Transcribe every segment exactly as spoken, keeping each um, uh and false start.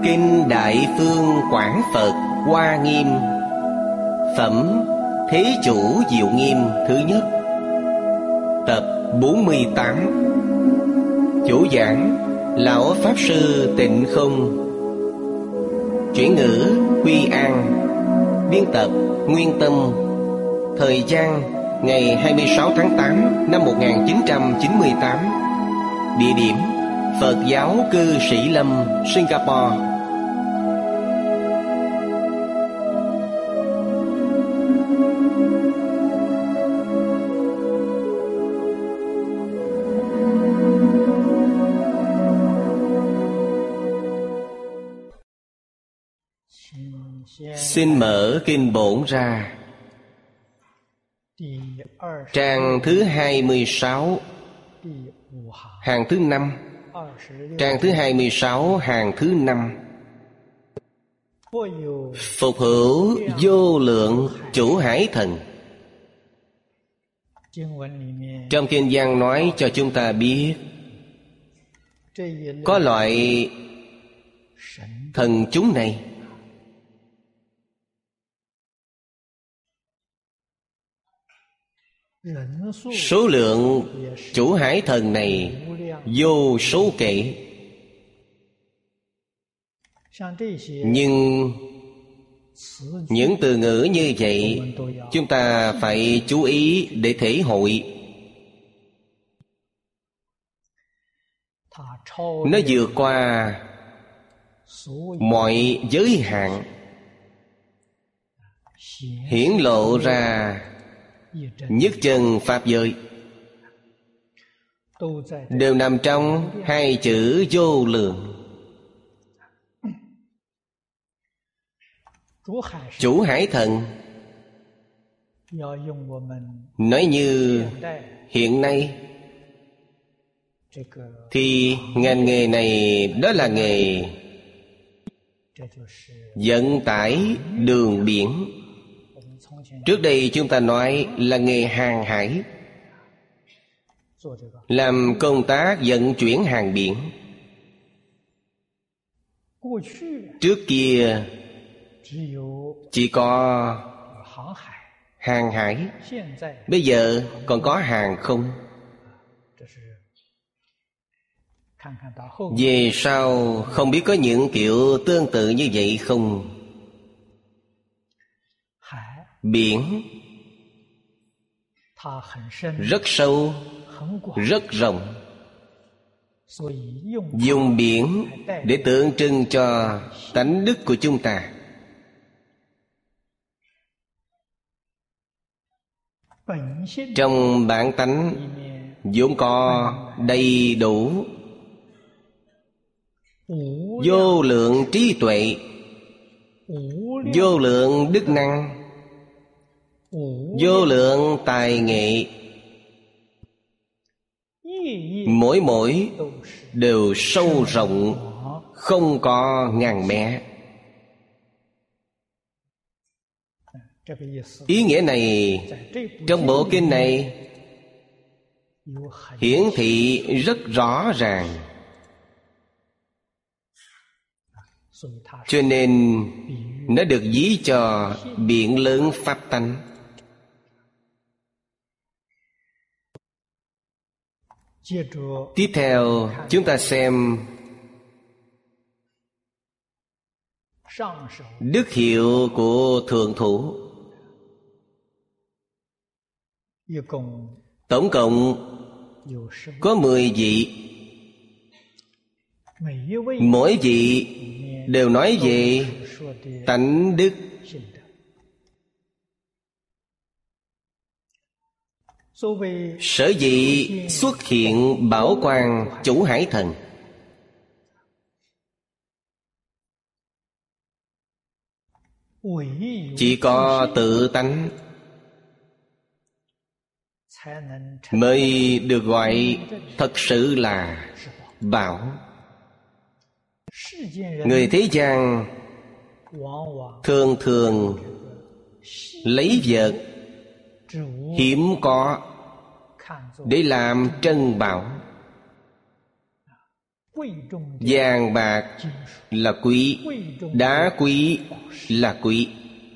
Kinh Đại Phương Quảng Phật Hoa Nghiêm. Phẩm Thế Chủ Diệu Nghiêm thứ nhất. Tập bốn mươi tám. Chủ giảng Lão Pháp Sư Tịnh Không. Chuyển ngữ Huy An. Biên tập Nguyên Tâm. Thời gian ngày hai mươi sáu tháng tám năm một nghìn chín trăm chín mươi tám. Địa điểm Phật giáo cư Sĩ Lâm, Singapore. Xin mở kinh bổn ra. Trang thứ hai mươi sáu, hàng thứ năm. Trang thứ hai mươi sáu, hàng thứ năm. Phục hữu vô lượng chủ hải thần. Trong kinh văn nói cho chúng ta biết, có loại thần chúng này số lượng chủ hải thần này vô số kể. Nhưng những từ ngữ như vậy chúng ta phải chú ý để thể hội. Nó vượt qua mọi giới hạn, hiển lộ ra nhất chân pháp giới, đều nằm trong hai chữ vô lượng. Chủ hải thần, nói như hiện nay thì ngành nghề này đó là nghề vận tải đường biển. Trước đây chúng ta nói là nghề hàng hải, làm công tác vận chuyển hàng biển. Trước kia chỉ có hàng hải, bây giờ còn có hàng không. Về sau không biết có những kiểu tương tự như vậy không? Biển rất sâu, rất rộng. Dùng biển để tượng trưng cho tánh đức của chúng ta. Trong bản tánh vốn có đầy đủ vô lượng trí tuệ, vô lượng đức năng, vô lượng tài nghệ. Mỗi mỗi đều sâu rộng, không có ngàn mé. Ý nghĩa này trong bộ kinh này hiển thị rất rõ ràng. Cho nên nó được ví cho biển lớn pháp tánh. Tiếp theo chúng ta xem đức hiệu của thượng thủ. Tổng cộng có mười vị. Mỗi vị đều nói về tánh đức. Sở dĩ xuất hiện bảo quang chủ hải thần, chỉ có tự tánh mới được gọi thật sự là bảo. Người thế gian thường thường lấy vật hiếm có để làm trân bảo. Vàng bạc là quý, đá quý là quý.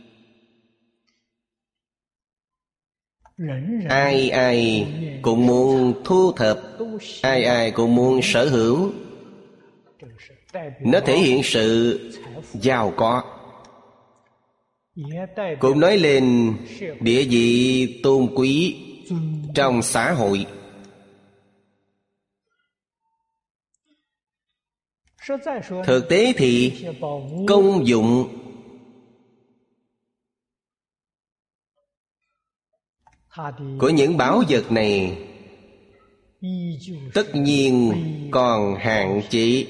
Ai ai cũng muốn thu thập, ai ai cũng muốn sở hữu. Nó thể hiện sự giàu có, cũng nói lên địa vị tôn quý trong xã hội. Thực tế thì công dụng của những bảo vật này tất nhiên còn hạn chế.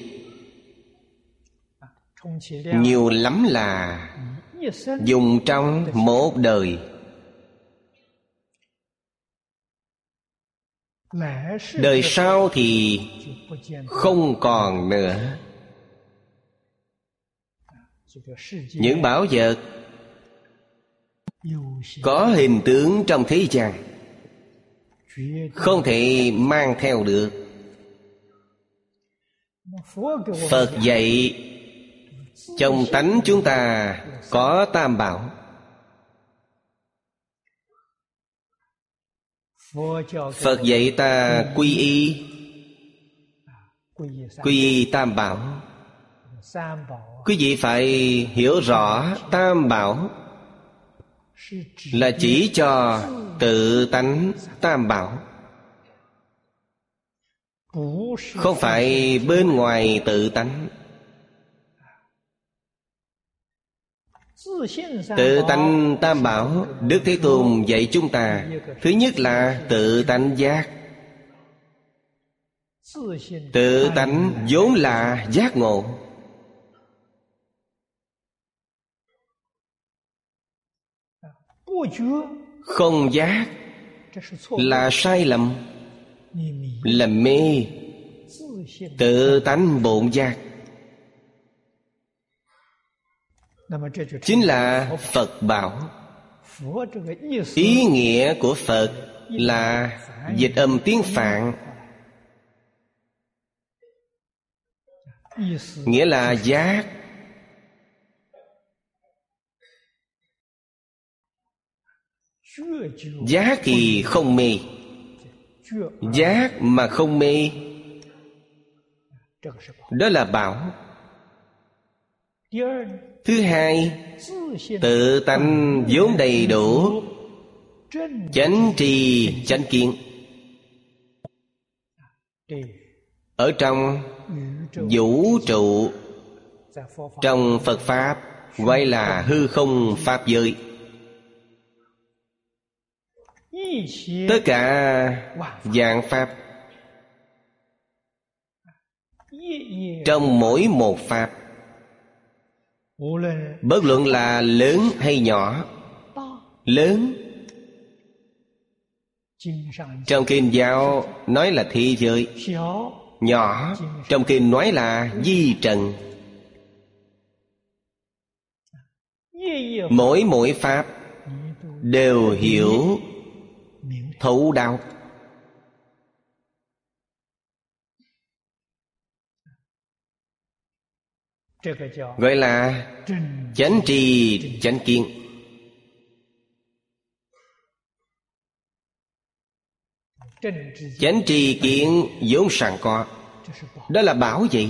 Nhiều lắm là dùng trong một đời, đời sau thì không còn nữa. Những bảo vật có hình tướng trong thế gian không thể mang theo được. Phật dạy trong tánh chúng ta có tam bảo. Phật dạy ta quy y, quy y tam bảo. Quý vị phải hiểu rõ tam bảo là chỉ cho tự tánh tam bảo, không phải bên ngoài tự tánh. Tự tánh tam bảo, Đức Thế Tôn dạy chúng ta, thứ nhất là tự tánh giác. Tự tánh vốn là giác ngộ. Không giác là sai lầm, là mê. Tự tánh bổn giác chính là Phật bảo. Ý nghĩa của Phật là dịch âm tiếng Phạn, nghĩa là giác. Giác thì không mê, giác mà không mê, đó là bảo. Thứ hai, tự tánh vốn đầy đủ, chánh tri chánh kiến. Ở trong vũ trụ, trong Phật Pháp gọi là hư không Pháp giới. Tất cả vạn Pháp, trong mỗi một Pháp, bất luận là lớn hay nhỏ. Lớn trong kinh giáo nói là thế giới, nhỏ trong kinh nói là vi trần. Mỗi mỗi Pháp đều hiểu thấu đạo. Gọi là chánh tri chánh kiến. Chánh tri kiến vốn sẵn có, đó là bảo vậy.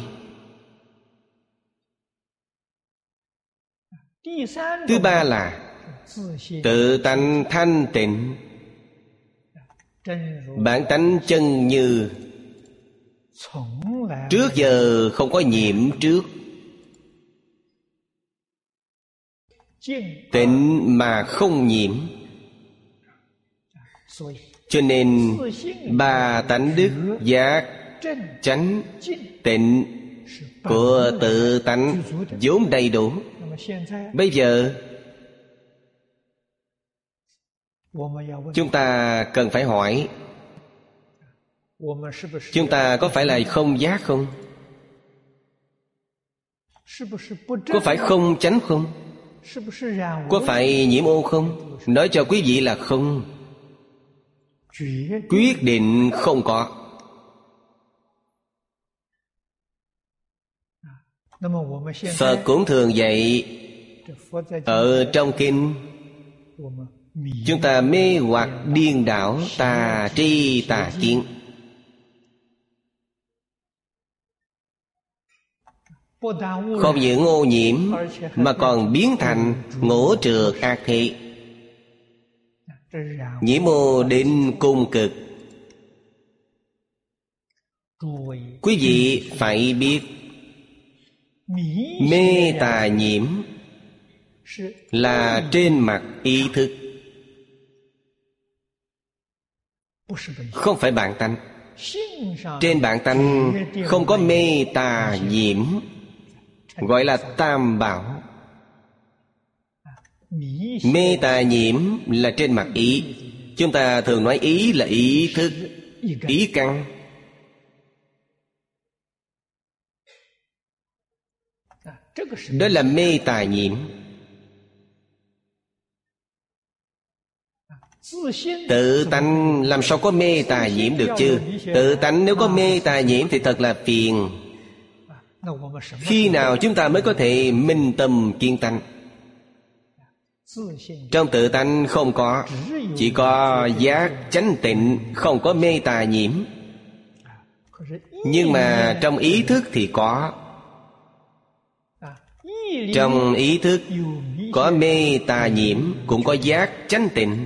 Thứ ba là tự tánh thanh tịnh, bản tánh chân như, trước giờ không có nhiễm trước. Tịnh mà không nhiễm. Cho nên ba tánh đức giác chánh tịnh của tự tánh vốn đầy đủ. Bây giờ chúng ta cần phải hỏi, chúng ta có phải là không giác không? Có phải không chánh không? Có phải nhiễm ô không? Nói cho quý vị là không. Quyết định không có. Phật cũng thường dạy ở trong kinh, chúng ta mê hoặc điên đảo, tà tri tà kiến. Không những ô nhiễm mà còn biến thành ngỗ trược ác thị, nhiễm ô đến cùng cực. Quý vị phải biết, mê tà nhiễm là trên mặt ý thức, không phải bản tánh. Trên bản tánh không có mê tà nhiễm, gọi là tam bảo. Mê tà nhiễm là trên mặt ý. Chúng ta thường nói ý là ý thức, ý căn. Đó là mê tà nhiễm. Tự tánh làm sao có mê tà nhiễm được chứ? Tự tánh nếu có mê tà nhiễm thì thật là phiền. Khi nào chúng ta mới có thể minh tâm kiên tánh? Trong tự tánh không có, chỉ có giác chánh tịnh, không có mê tà nhiễm. Nhưng mà trong ý thức thì có. Trong ý thức có mê tà nhiễm, cũng có giác chánh tịnh.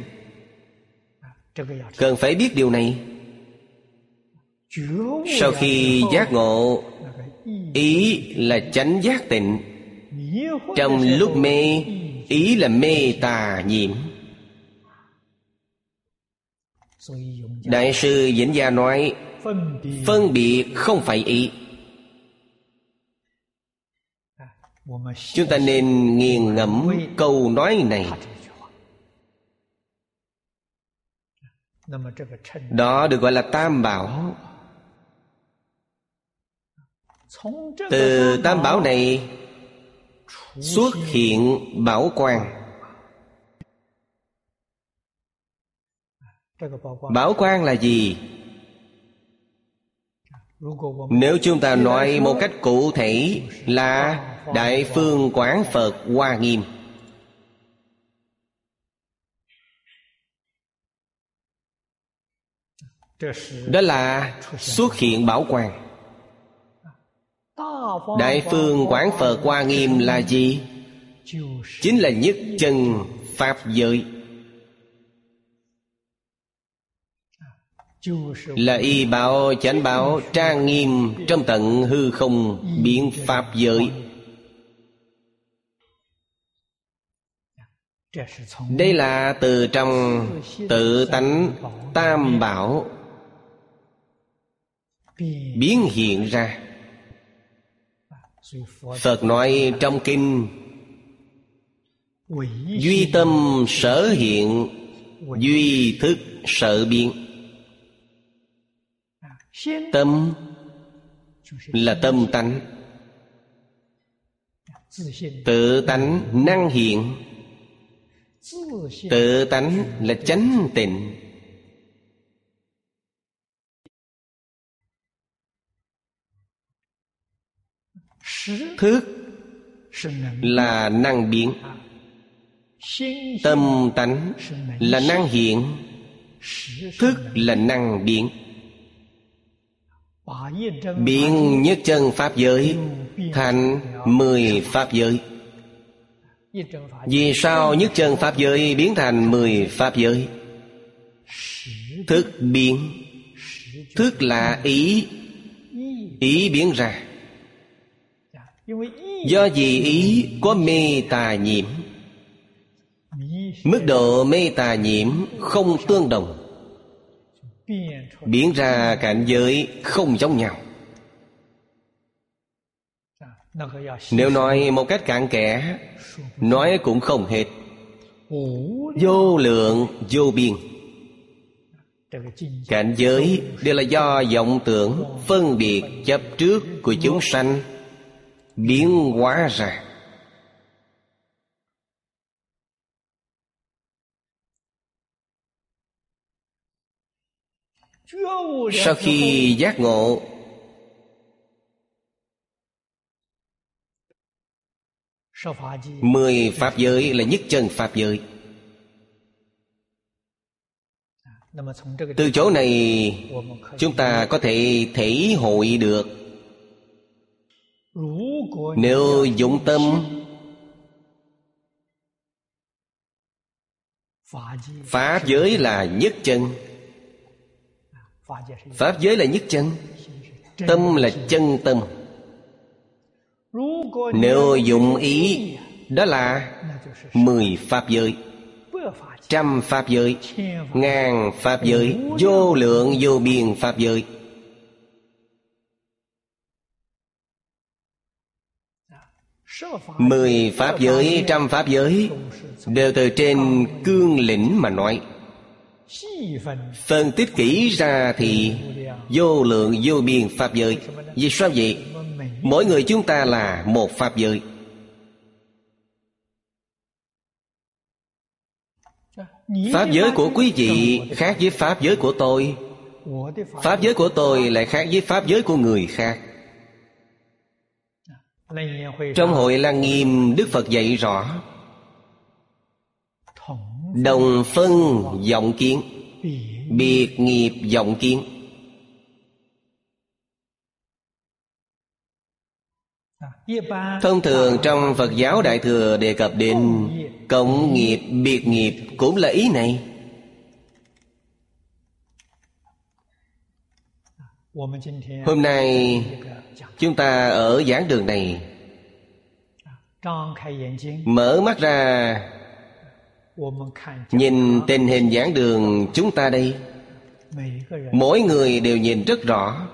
Cần phải biết điều này. Sau khi giác ngộ, ý là chánh giác tịnh. Trong lúc mê, ý là mê tà nhiễm. Đại sư Vĩnh Gia nói, phân biệt không phải ý. Chúng ta nên nghiền ngẫm câu nói này. Đó được gọi là tam bảo. Từ tam bảo này xuất hiện bảo quang. Bảo quang là gì? Nếu chúng ta nói một cách cụ thể là Đại Phương Quán Phật Hoa Nghiêm. Đó là xuất hiện bảo quang. Đại Phương Quán Phật Hoa Nghiêm là gì? Chính là nhất chân Pháp giới. Là y bảo chánh bảo trang nghiêm trong tận hư không biến Pháp giới. Đây là từ trong tự tánh tam bảo biến hiện ra. Phật nói trong kinh, duy tâm sở hiện, duy thức sở biến. Tâm là tâm tánh. Tự tánh năng hiện. Tự tánh là chánh tịnh. Thức là năng biến. Tâm tánh là năng hiện. Thức là năng biến. Biến nhất chân Pháp giới thành mười Pháp giới. Vì sao nhất chân Pháp giới biến thành mười Pháp giới? Thức biến. Thức là ý. Ý biến ra. Do vì ý có mê tà nhiễm. Mức độ mê tà nhiễm không tương đồng, biến ra cảnh giới không giống nhau. Nếu nói một cách cặn kẽ, nói cũng không hết. Vô lượng vô biên. Cảnh giới đều là do vọng tưởng phân biệt chấp trước của chúng sanh biến hóa ra. Sau khi giác ngộ, Mười pháp giới là nhất chân pháp giới. Từ chỗ này chúng ta có thể thể hội được, nếu dụng tâm, pháp giới là nhất chân. Pháp giới là nhất chân, tâm là chân tâm. Nếu dụng ý, đó là mười pháp giới, trăm pháp giới, ngàn pháp giới, vô lượng vô biên pháp giới. Mười pháp giới, trăm pháp giới đều từ trên cương lĩnh mà nói. Phân tích kỹ ra thì vô lượng vô biên pháp giới. Vì sao vậy? Mỗi người chúng ta là một pháp giới. Pháp giới của quý vị khác với pháp giới của tôi, pháp giới của tôi lại khác với pháp giới của người khác. Trong Hội Lăng Nghiêm, Đức Phật dạy rõ đồng phân vọng kiến, biệt nghiệp vọng kiến. Thông thường trong Phật giáo Đại Thừa đề cập đến cộng nghiệp, biệt nghiệp cũng là ý này. Hôm nay chúng ta ở giảng đường này mở mắt ra, nhìn tình hình giảng đường chúng ta đây, mỗi người đều nhìn rất rõ.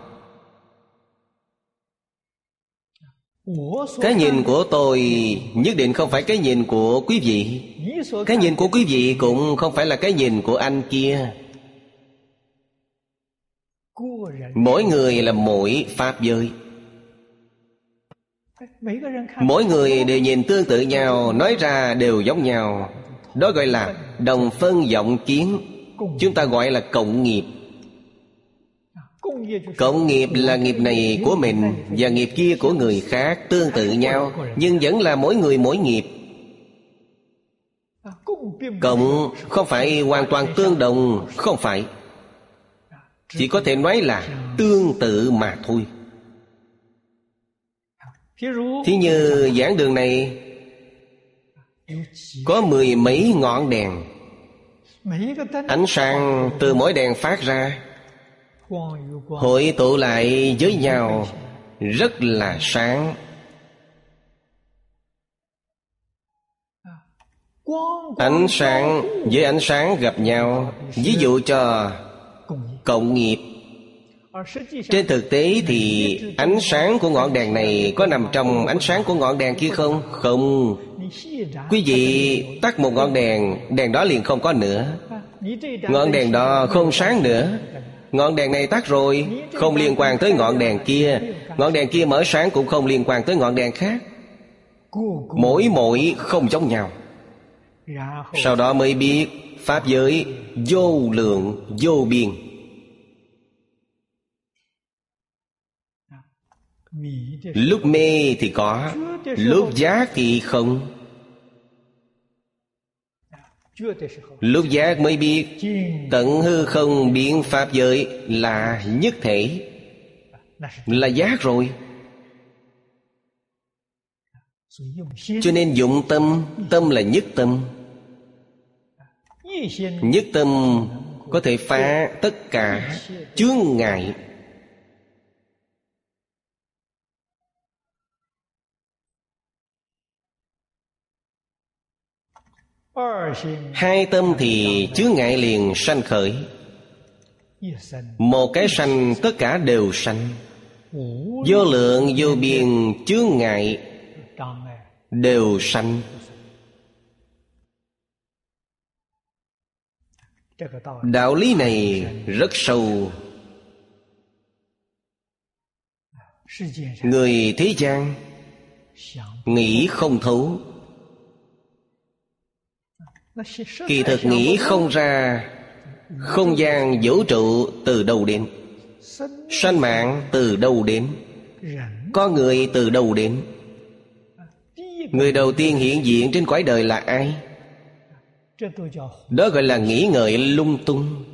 Cái nhìn của tôi nhất định không phải cái nhìn của quý vị, cái nhìn của quý vị cũng không phải là cái nhìn của anh kia. Mỗi người là mỗi pháp giới, mỗi người đều nhìn tương tự nhau, nói ra đều giống nhau. Đó gọi là đồng phân vọng kiến. Chúng ta gọi là cộng nghiệp. Cộng nghiệp là nghiệp này của mình và nghiệp kia của người khác, tương tự nhau, nhưng vẫn là mỗi người mỗi nghiệp. Cộng không phải hoàn toàn tương đồng, không phải. Chỉ có thể nói là tương tự mà thôi. Thí như giảng đường này có mười mấy ngọn đèn, ánh sáng từ mỗi đèn phát ra hội tụ lại với nhau rất là sáng. Ánh sáng với ánh sáng gặp nhau, ví dụ cho cộng nghiệp. Trên thực tế thì ánh sáng của ngọn đèn này có nằm trong ánh sáng của ngọn đèn kia không? Không. Quý vị tắt một ngọn đèn, đèn đó liền không có nữa. Ngọn đèn đó không sáng nữa. Ngọn đèn này tắt rồi, không liên quan tới ngọn đèn kia. Ngọn đèn kia mở sáng cũng không liên quan tới ngọn đèn khác. Mỗi mỗi không giống nhau. Sau đó mới biết pháp giới vô lượng vô biên. Lúc mê thì có, lúc giác thì không. Lúc giác mới biết tận hư không biến pháp giới là nhất thể, là giác rồi. Cho nên dụng tâm, tâm là nhất tâm. Nhất tâm có thể phá tất cả chướng ngại. Hai tâm thì chướng ngại liền sanh khởi. Một cái sanh tất cả đều sanh. Vô lượng vô biên chướng ngại đều sanh. Đạo lý này rất sâu. Người thế gian nghĩ không thấu. Kỳ thực nghĩ không ra không gian vũ trụ từ đâu đến, sanh mạng từ đâu đến, con người từ đâu đến. Người đầu tiên hiện diện trên cõi đời là ai? Đó gọi là nghĩ ngợi lung tung.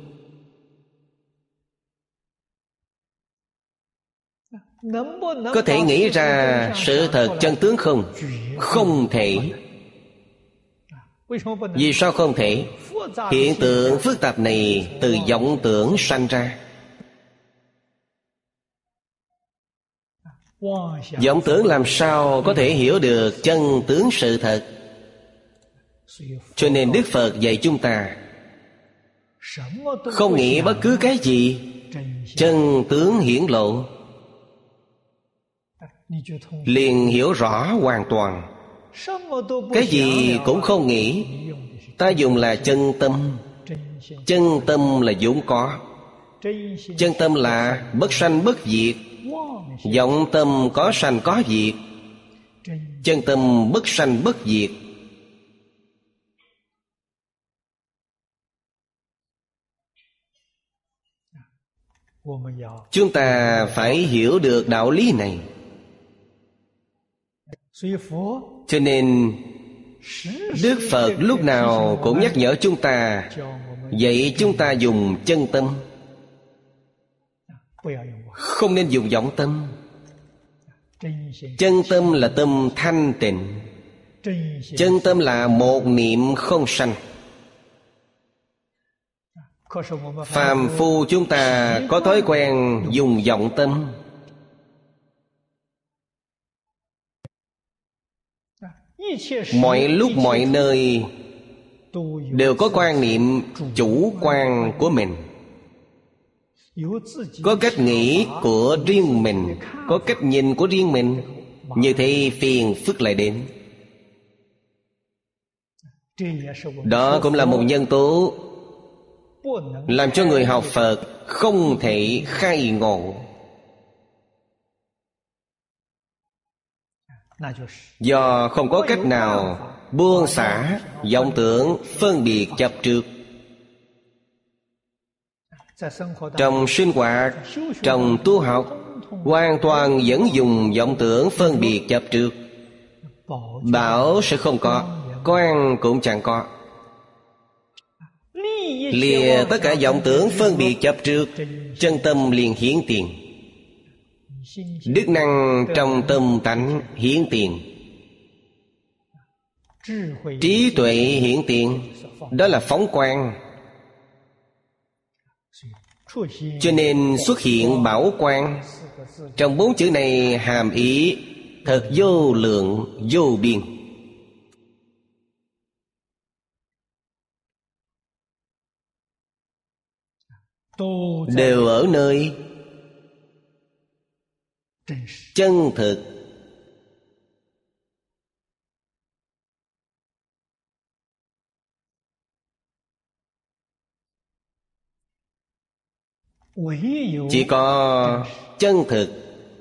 Có thể nghĩ ra sự thật chân tướng không? Không thể. Vì sao không thể? Hiện tượng phức tạp này từ vọng tưởng sanh ra. Vọng tưởng làm sao có thể hiểu được chân tướng sự thật? Cho nên Đức Phật dạy chúng ta không nghĩ bất cứ cái gì, chân tướng hiển lộ, liền hiểu rõ hoàn toàn. Cái gì cũng không nghĩ, ta dùng là chân tâm. Chân tâm là vốn có. Chân tâm là bất sanh bất diệt. Vọng tâm có sanh có diệt. Chân tâm bất sanh bất diệt. Chúng ta phải hiểu được đạo lý này. Cho nên Đức Phật lúc nào cũng nhắc nhở chúng ta, dạy chúng ta dùng chân tâm, không nên dùng vọng tâm. Chân tâm là tâm thanh tịnh. Chân tâm là một niệm không sanh. Phàm phu chúng ta có thói quen dùng vọng tâm. Mọi lúc mọi nơi đều có quan niệm chủ quan của mình, có cách nghĩ của riêng mình, có cách nhìn của riêng mình. Như thế phiền phức lại đến. Đó cũng là một nhân tố làm cho người học Phật không thể khai ngộ. Do không có cách nào buông xả vọng tưởng phân biệt chấp trước. Trong sinh hoạt, trong tu học, hoàn toàn vẫn dùng vọng tưởng phân biệt chấp trước. Bảo sẽ không có, quan cũng chẳng có. Lìa tất cả vọng tưởng phân biệt chấp trước, chân tâm liền hiển tiền. Đức năng trong tâm tánh hiển tiền. Trí tuệ hiển tiền. Đó là phóng quang. Cho nên xuất hiện bảo quang. Trong bốn chữ này hàm ý thật vô lượng vô biên. Đều ở nơi chân thực. Chỉ có chân thực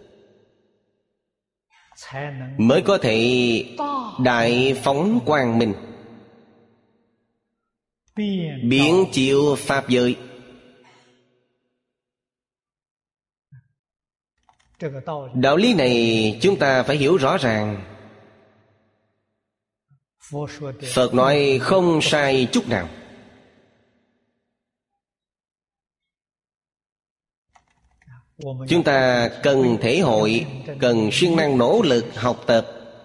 mới có thể đại phóng quang minh, biến chiếu pháp giới. Đạo lý này chúng ta phải hiểu rõ ràng. Phật nói không sai chút nào. Chúng ta cần thể hội, cần siêng năng nỗ lực học tập.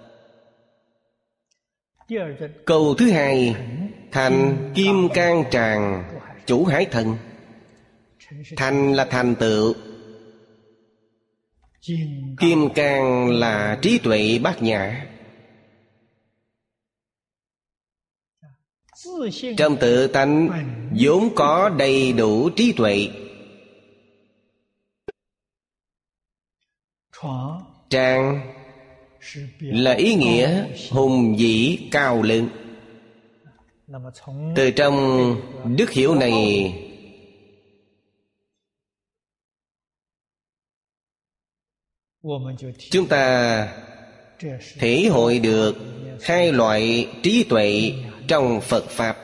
Câu thứ hai, thành kim cang tràng chủ hải thần. Thành là thành tựu, kim cang là trí tuệ bát nhã. Trong tự tánh vốn có đầy đủ trí tuệ. Tràng là ý nghĩa hùng vĩ cao lớn. Từ trong đức hiểu này, chúng ta thể hội được hai loại trí tuệ trong Phật Pháp: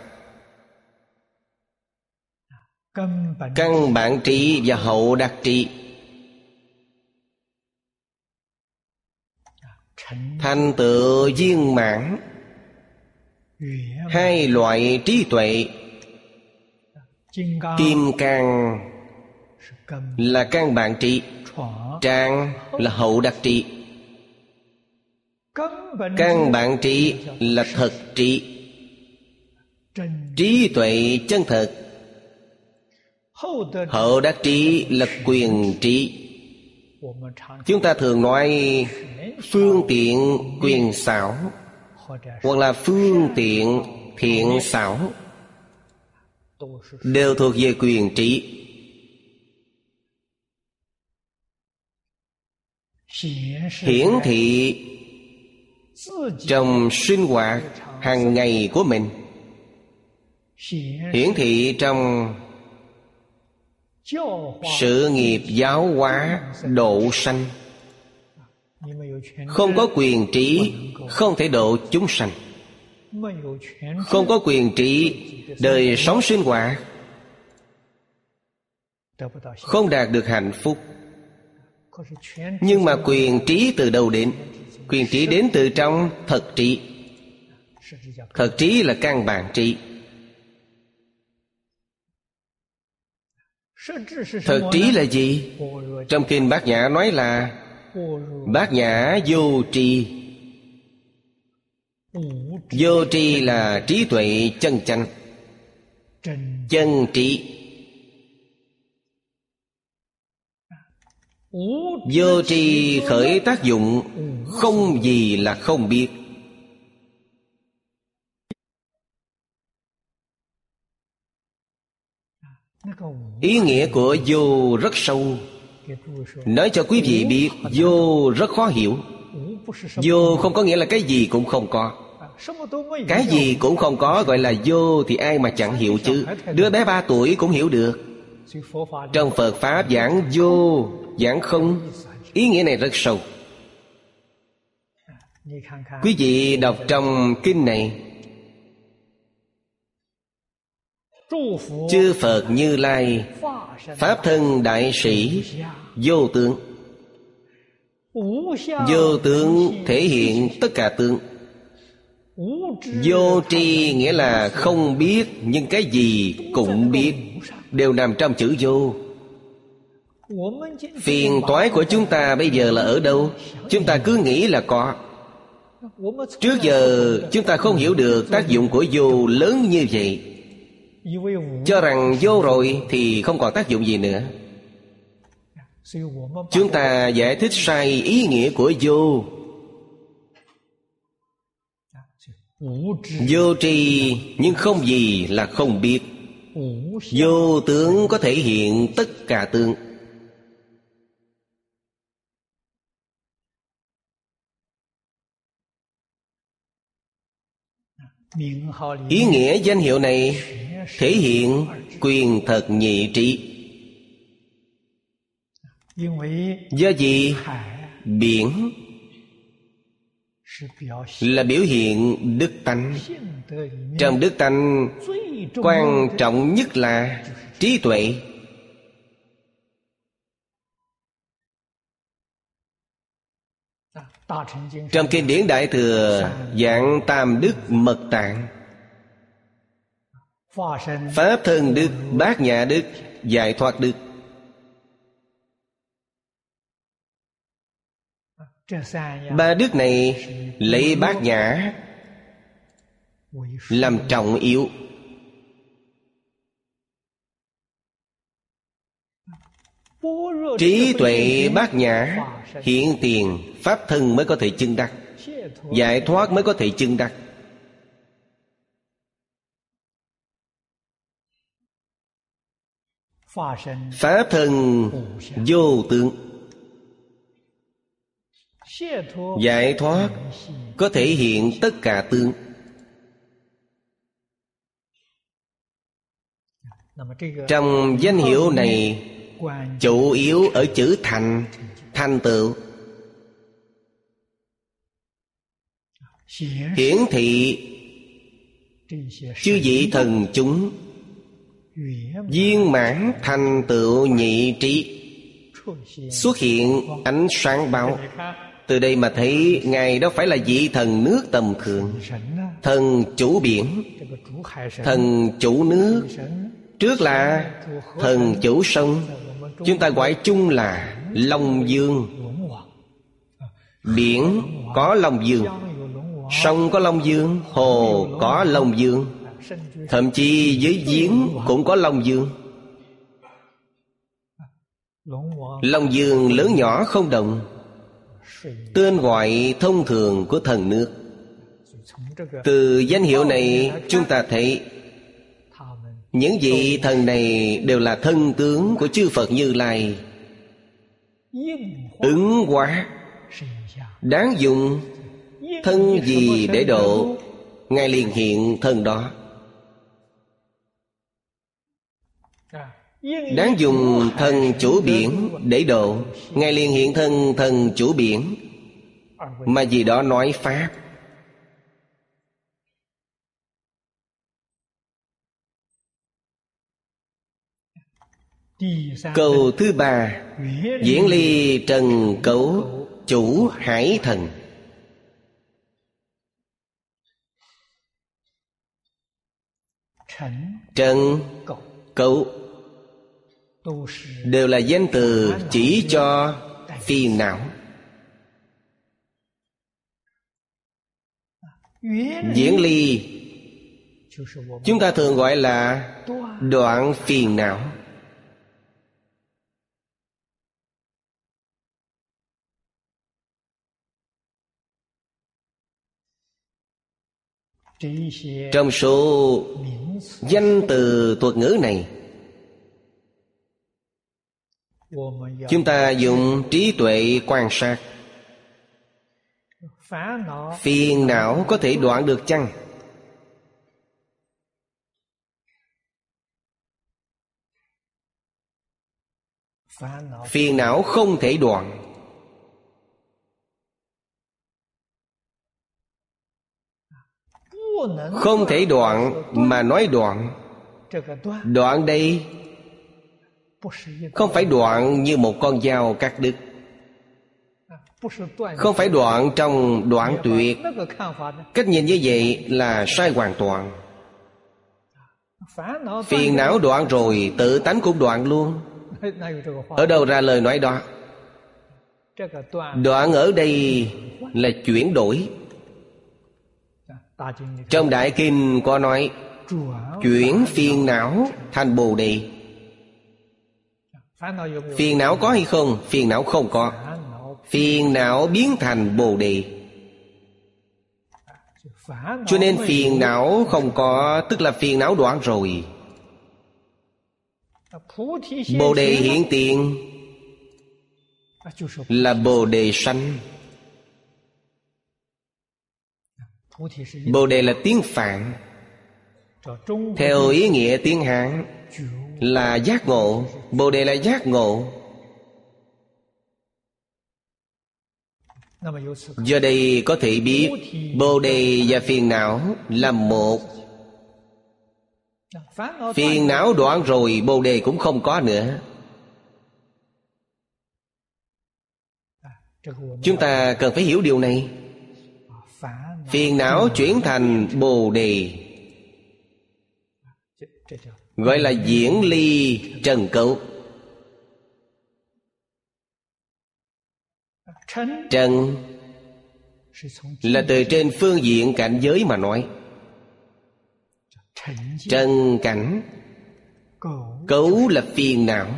căn bản trí và hậu đắc trí. thành tựu viên mãn. Hai loại trí tuệ, kim cang là căn bản trị, trang là hậu đắc trị. Căn bản trị là thật trị, trí tuệ chân thật. Hậu đắc trị là quyền trị. Chúng ta thường nói phương tiện quyền xảo, hoặc là phương tiện thiện xảo, đều thuộc về quyền trị. Hiển thị trong sinh hoạt hàng ngày của mình, hiển thị trong sự nghiệp giáo hóa độ sanh. Không có quyền trí không thể độ chúng sanh. Không có quyền trí, đời sống sinh hoạt không đạt được hạnh phúc. Nhưng mà quyền trí từ đâu đến? Quyền trí đến từ trong thật trí. Thật trí là căn bản trí. Thật trí là gì? Trong kinh Bát Nhã nói là Bát Nhã vô tri. Vô tri là trí tuệ chân chánh, chân trí. Vô tri khởi tác dụng, không gì là không biết. Ý nghĩa của vô rất sâu. Nói cho quý vị biết, vô rất khó hiểu. Vô không có nghĩa là cái gì cũng không có. Cái gì cũng không có gọi là vô thì ai mà chẳng hiểu chứ. Đứa bé ba tuổi cũng hiểu được. Trong Phật Pháp giảng vô, giảng không, ý nghĩa này rất sâu. Quý vị đọc trong kinh này, chư Phật Như Lai Pháp thân đại sĩ vô tướng. Vô tướng thể hiện tất cả tướng. Vô tri nghĩa là không biết, nhưng cái gì cũng biết, đều nằm trong chữ vô. Phiền toái của chúng ta bây giờ là ở đâu? Chúng ta cứ nghĩ là có. Trước giờ chúng ta không hiểu được tác dụng của vô lớn như vậy, cho rằng vô rồi thì không còn tác dụng gì nữa. Chúng ta giải thích sai ý nghĩa của vô. Vô tri nhưng không gì là không biết. Vô tướng có thể hiện tất cả tướng. Ý nghĩa danh hiệu này thể hiện quyền thật nhị trí. Do gì? Biển là biểu hiện đức tánh. Trong đức tánh quan trọng nhất là trí tuệ. Trong kinh điển Đại Thừa giảng tam đức mật tạng: Pháp thân đức, Bát Nhã đức, Giải thoát đức. Ba đức này lấy Bát Nhã làm trọng yếu. Trí tuệ Bát Nhã hiện tiền, Pháp thân mới có thể chứng đắc, giải thoát mới có thể chứng đắc. Pháp thân vô tướng, giải thoát có thể hiện tất cả tướng. Trong danh hiệu này chủ yếu ở chữ thành, thành tựu. Hiển thị chư vị thần chúng viên mãn thành tựu nhị trí, xuất hiện ánh sáng báo. Từ đây mà thấy Ngài đó phải là vị thần nước tầm thường, thần chủ biển, thần chủ nước, trước là thần chủ sông. Chúng ta gọi chung là Long Dương. Biển có Long Dương, sông có Long Dương, hồ có Long Dương, thậm chí dưới giếng cũng có Long Dương. Long Dương lớn nhỏ không đồng, tên gọi thông thường của thần nước. Từ danh hiệu này chúng ta thấy những vị thần này đều là thân tướng của chư Phật Như Lai. Ứng hóa, đáng dùng thân gì để độ, Ngài liền hiện thân đó. Đáng dùng thần chủ biển để độ, Ngài liền hiện thân thần chủ biển. Mà vì đó nói Pháp. Câu thứ ba: Viễn ly trần cấu, chủ hải thần. Trần, cấu đều là danh từ chỉ cho phiền não. Viễn ly chúng ta thường gọi là đoạn phiền não. Trong số danh từ thuật ngữ này, chúng ta dùng trí tuệ quan sát. Phiền não có thể đoạn được chăng? Phiền não không thể đoạn. Không thể đoạn mà nói đoạn. Đoạn đây không phải đoạn như một con dao cắt đứt, không phải đoạn trong đoạn tuyệt. Cách nhìn như vậy là sai hoàn toàn. Phiền não đoạn rồi, tự tánh cũng đoạn luôn. Ở đâu ra lời nói đó? Đoạn ở đây là chuyển đổi. Trong Đại Kinh có nói chuyển phiền não thành Bồ Đề. Phiền não có hay không? Phiền não không có. Phiền não biến thành Bồ Đề. Cho nên phiền não không có, tức là phiền não đoạn rồi. Bồ Đề hiện tiền là Bồ Đề sanh. Bồ Đề là tiếng Phạn, theo ý nghĩa tiếng Hán là giác ngộ. Bồ Đề là giác ngộ. Giờ đây có thể biết Bồ Đề và phiền não là một. Phiền não đoạn rồi, Bồ Đề cũng không có nữa. Chúng ta cần phải hiểu điều này. Phiền não chuyển thành Bồ Đề, gọi là viễn ly trần cấu. Trần là từ trên phương diện cảnh giới mà nói. Trần cảnh, cấu là phiền não.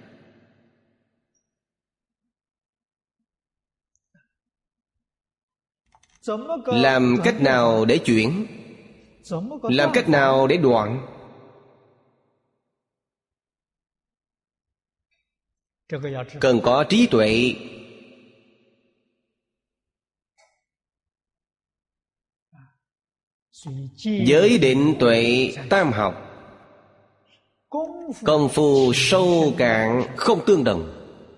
Làm cách nào để chuyển? Làm cách nào để đoạn? Cần có trí tuệ. Giới định tuệ tam học, công phu sâu cạn không tương đồng.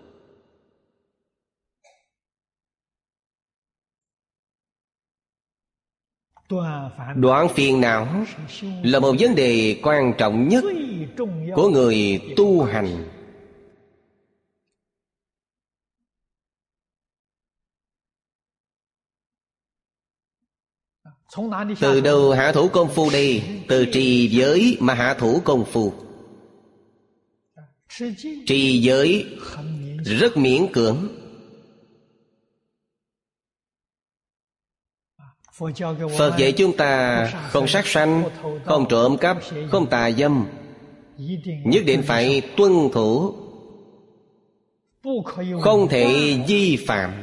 Đoạn phiền não là một vấn đề quan trọng nhất của người tu hành. Từ đâu hạ thủ công phu đây? Từ trì giới mà hạ thủ công phu. Trì giới rất miễn cưỡng. Phật dạy chúng ta không sát sanh, không trộm cắp, không tà dâm. Nhất định phải tuân thủ, không thể vi phạm.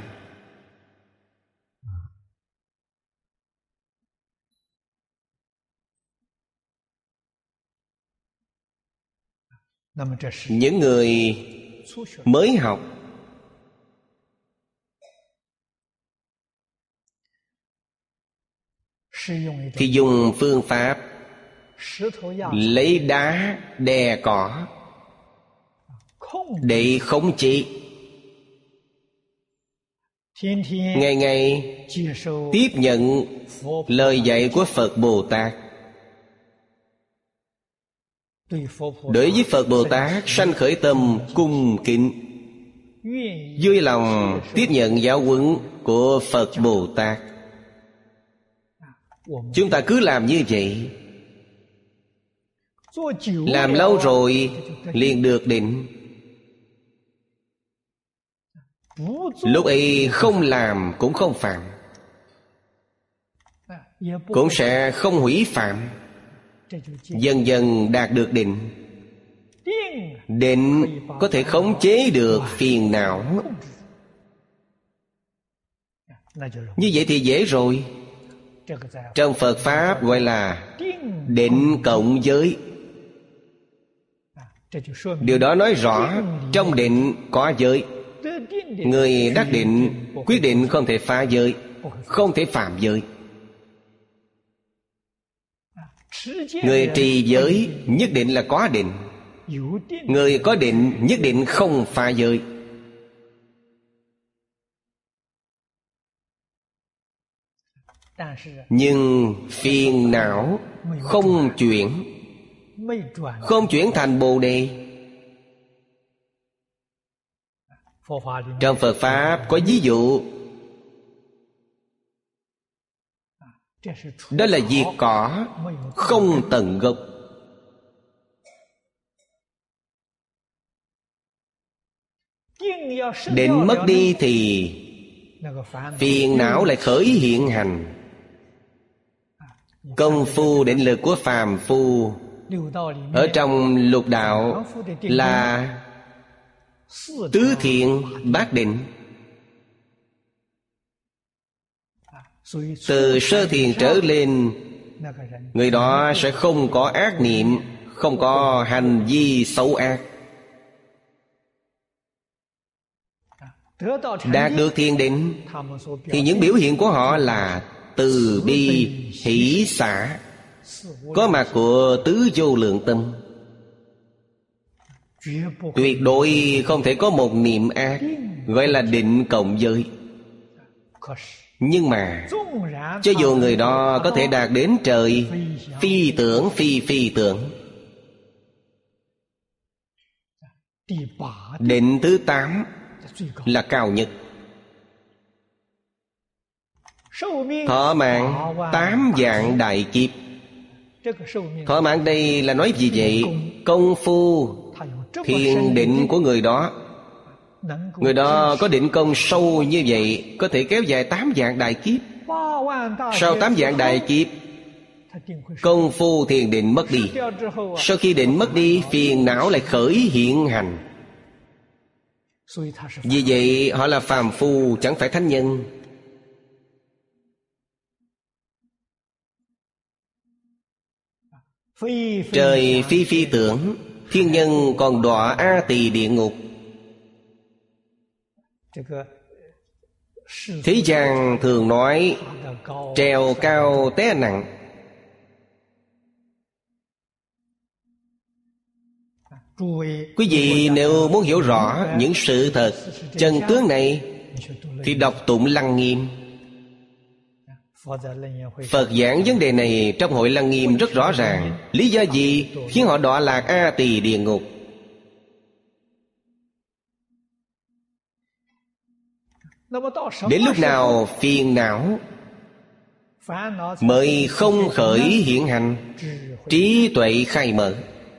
Những người mới học thì dùng phương pháp lấy đá đè cỏ để khống chế, ngày ngày tiếp nhận lời dạy của Phật Bồ Tát. Đối với Phật Bồ Tát sanh khởi tâm cung kính, vui lòng tiếp nhận giáo huấn của Phật Bồ Tát. Chúng ta cứ làm như vậy, làm lâu rồi liền được định. Lúc ấy không làm cũng không phạm, cũng sẽ không hủy phạm. Dần dần đạt được định. Định có thể khống chế được phiền não. Như vậy thì dễ rồi. Trong Phật Pháp gọi là định cộng giới. Điều đó nói rõ trong định có giới. Người đắc định quyết định không thể phá giới, không thể phạm giới. Người trì giới nhất định là có định. Người có định nhất định không phá giới. Nhưng phiền não không chuyển, không chuyển thành Bồ Đề. Trong Phật Pháp có ví dụ, đó là diệt cỏ không tận gốc. Định mất đi thì phiền não lại khởi hiện hành. Công phu định lực của phàm phu ở trong lục đạo là tứ thiện bát định. Từ sơ thiền trở lên, người đó sẽ không có ác niệm, không có hành vi xấu ác. Đạt được thiền định thì những biểu hiện của họ là từ bi, hỷ xả, có mặt của tứ vô lượng tâm. Tuyệt đối không thể có một niệm ác, gọi là định cộng giới. Nhưng mà cho dù người đó có thể đạt đến trời, phi tưởng phi phi tưởng. Định thứ tám là cao nhất. Thọ mạng tám vạn đại kiếp. Thọ mạng đây là nói gì vậy? Công phu thiền định của người đó, người đó có định công sâu như vậy, có thể kéo dài tám vạn đại kiếp. Sau tám vạn đại kiếp, công phu thiền định mất đi. Sau khi định mất đi, phiền não lại khởi hiện hành. Vì vậy họ là phàm phu, chẳng phải thánh nhân. Trời phi phi tưởng, thiên nhân còn đọa A Tỳ địa ngục. Thế gian thường nói trèo cao té nặng. Quý vị nếu muốn hiểu rõ những sự thật chân tướng này thì đọc tụng Lăng Nghiêm. Phật giảng vấn đề này trong hội Lăng Nghiêm rất rõ ràng. Lý do gì khiến họ đọa lạc A Tỳ địa ngục? Đến lúc nào phiền não mới không khởi hiện hành, trí tuệ khai mở.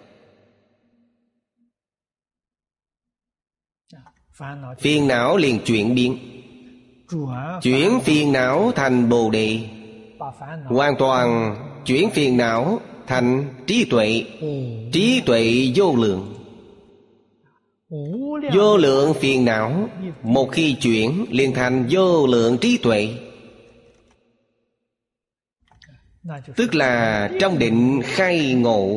Phiền não liền chuyển biến, chuyển phiền não thành Bồ Đề, hoàn toàn chuyển phiền não thành trí tuệ. Trí tuệ vô lượng. Vô lượng phiền não một khi chuyển liền thành vô lượng trí tuệ. Tức là trong định khai ngộ.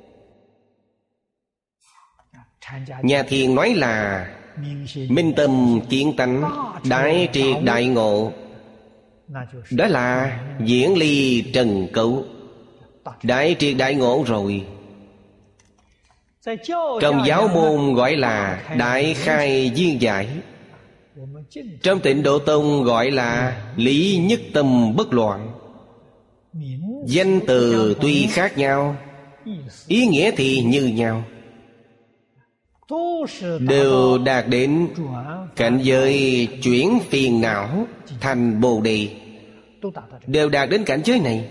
Nhà Thiền nói là minh tâm kiến tánh, đại triệt đại ngộ. Đó là diễn ly trần cấu, đại triệt đại ngộ rồi. Trong giáo môn gọi là đại khai viên giải, trong Tịnh Độ Tông gọi là lý nhất tâm bất loạn. Danh từ tuy khác nhau, ý nghĩa thì như nhau, đều đạt đến cảnh giới chuyển phiền não thành Bồ Đề. Đều đạt đến cảnh giới này.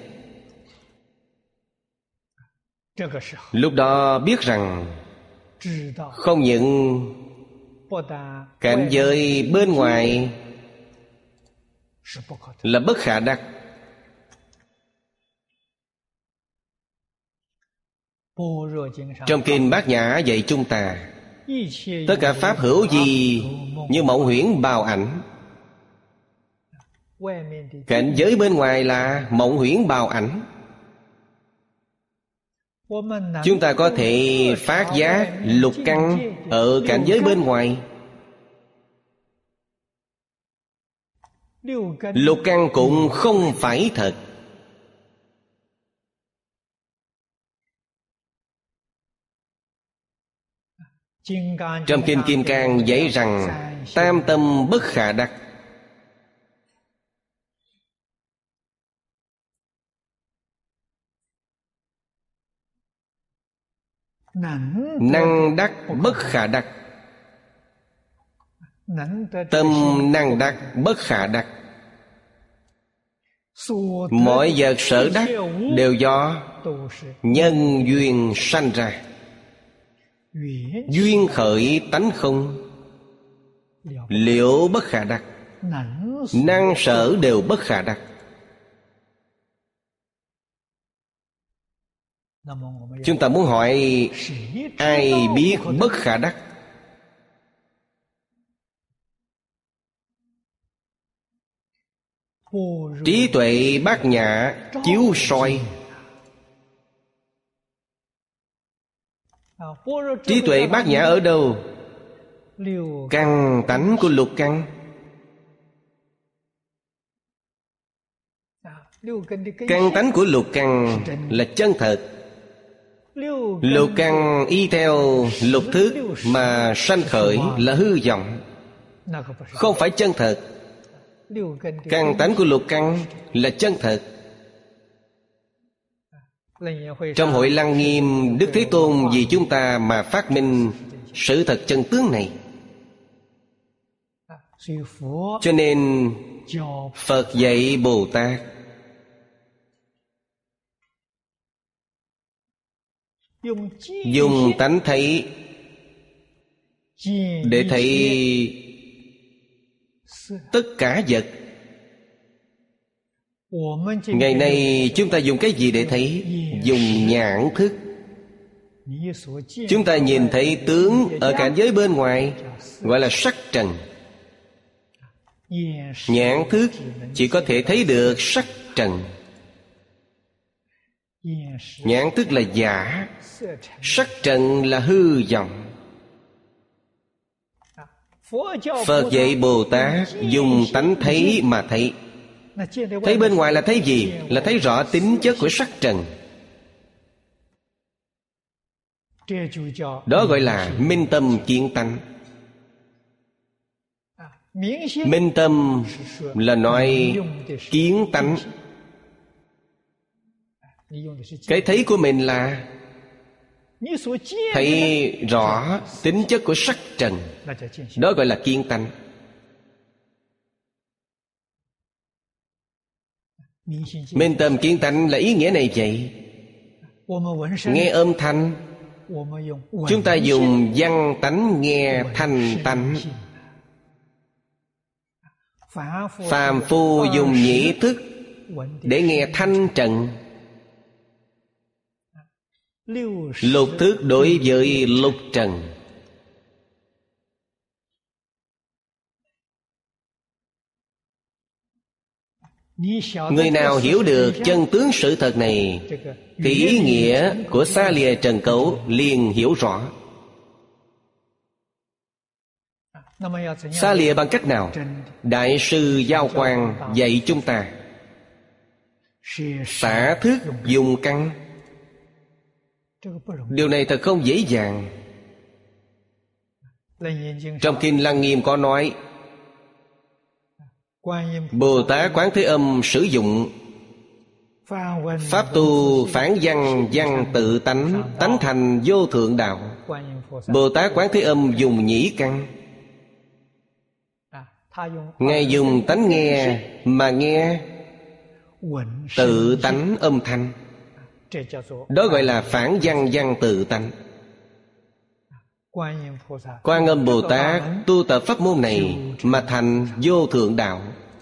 Lúc đó biết rằng không những cảnh giới bên ngoài là bất khả đắc, trong Kinh Bát Nhã dạy chúng ta tất cả pháp hữu gì như mộng huyễn bào ảnh. Cảnh giới bên ngoài là mộng huyễn bào ảnh. Chúng ta có thể phát giác lục căn ở cảnh giới bên ngoài. Lục căn cũng không phải thật. Trong Kinh Kim Cang dạy rằng tam tâm bất khả đắc. Năng đắc bất khả đắc. Tâm năng đắc bất khả đắc. Mọi vật sở đắc đều do nhân duyên sanh ra. Duyên khởi tánh không, liệu bất khả đắc. Năng sở đều bất khả đắc. Chúng ta muốn hỏi ai biết bất khả đắc? Trí tuệ Bát Nhã chiếu soi. Trí tuệ Bát Nhã ở đâu? Căn tánh của lục căn. Căn tánh của lục căn là chân thật. Lục căn y theo lục thức mà sanh khởi là hư vọng, không phải chân thật. Căn tánh của lục căn là chân thật. Trong hội Lăng Nghiêm, Đức Thế Tôn vì chúng ta mà phát minh sự thật chân tướng này. Cho nên Phật dạy Bồ Tát dùng tánh thấy để thấy tất cả vật. Ngày nay chúng ta dùng cái gì để thấy? Dùng nhãn thức. Chúng ta nhìn thấy tướng ở cảnh giới bên ngoài gọi là sắc trần. Nhãn thức chỉ có thể thấy được sắc trần. Nhãn thức là giả, sắc trần là hư vọng. Phật dạy Bồ Tát dùng tánh thấy mà thấy. Thấy bên ngoài là thấy gì? Là thấy rõ tính chất của sắc trần. Đó gọi là minh tâm kiến tánh. Minh tâm là nói kiến tánh. Cái thấy của mình là thấy rõ tính chất của sắc trần. Đó gọi là kiến tánh. Minh tâm kiến tánh là ý nghĩa này vậy. Nghe âm thanh, chúng ta dùng văn tánh nghe thanh tánh. Phàm phu dùng nhĩ thức để nghe thanh trần. Lục thức đối với lục trần. Người nào hiểu được chân tướng sự thật này thì ý nghĩa của xa lìa trần cấu liền hiểu rõ. Xa lìa bằng cách nào? Đại sư Giao Quang dạy chúng ta xả thức dùng căn. Điều này thật không dễ dàng. Trong Kinh Lăng Nghiêm có nói, Bồ Tát Quán Thế Âm sử dụng pháp tu phản văn văn tự tánh, tánh thành vô thượng đạo. Bồ Tát Quán Thế Âm dùng nhĩ căn. Ngài dùng tánh nghe mà nghe tự tánh âm thanh. Đó gọi là phản văn văn tự tánh. Quan Âm Bồ Tát tu tập pháp môn này mà thành vô thượng đạo,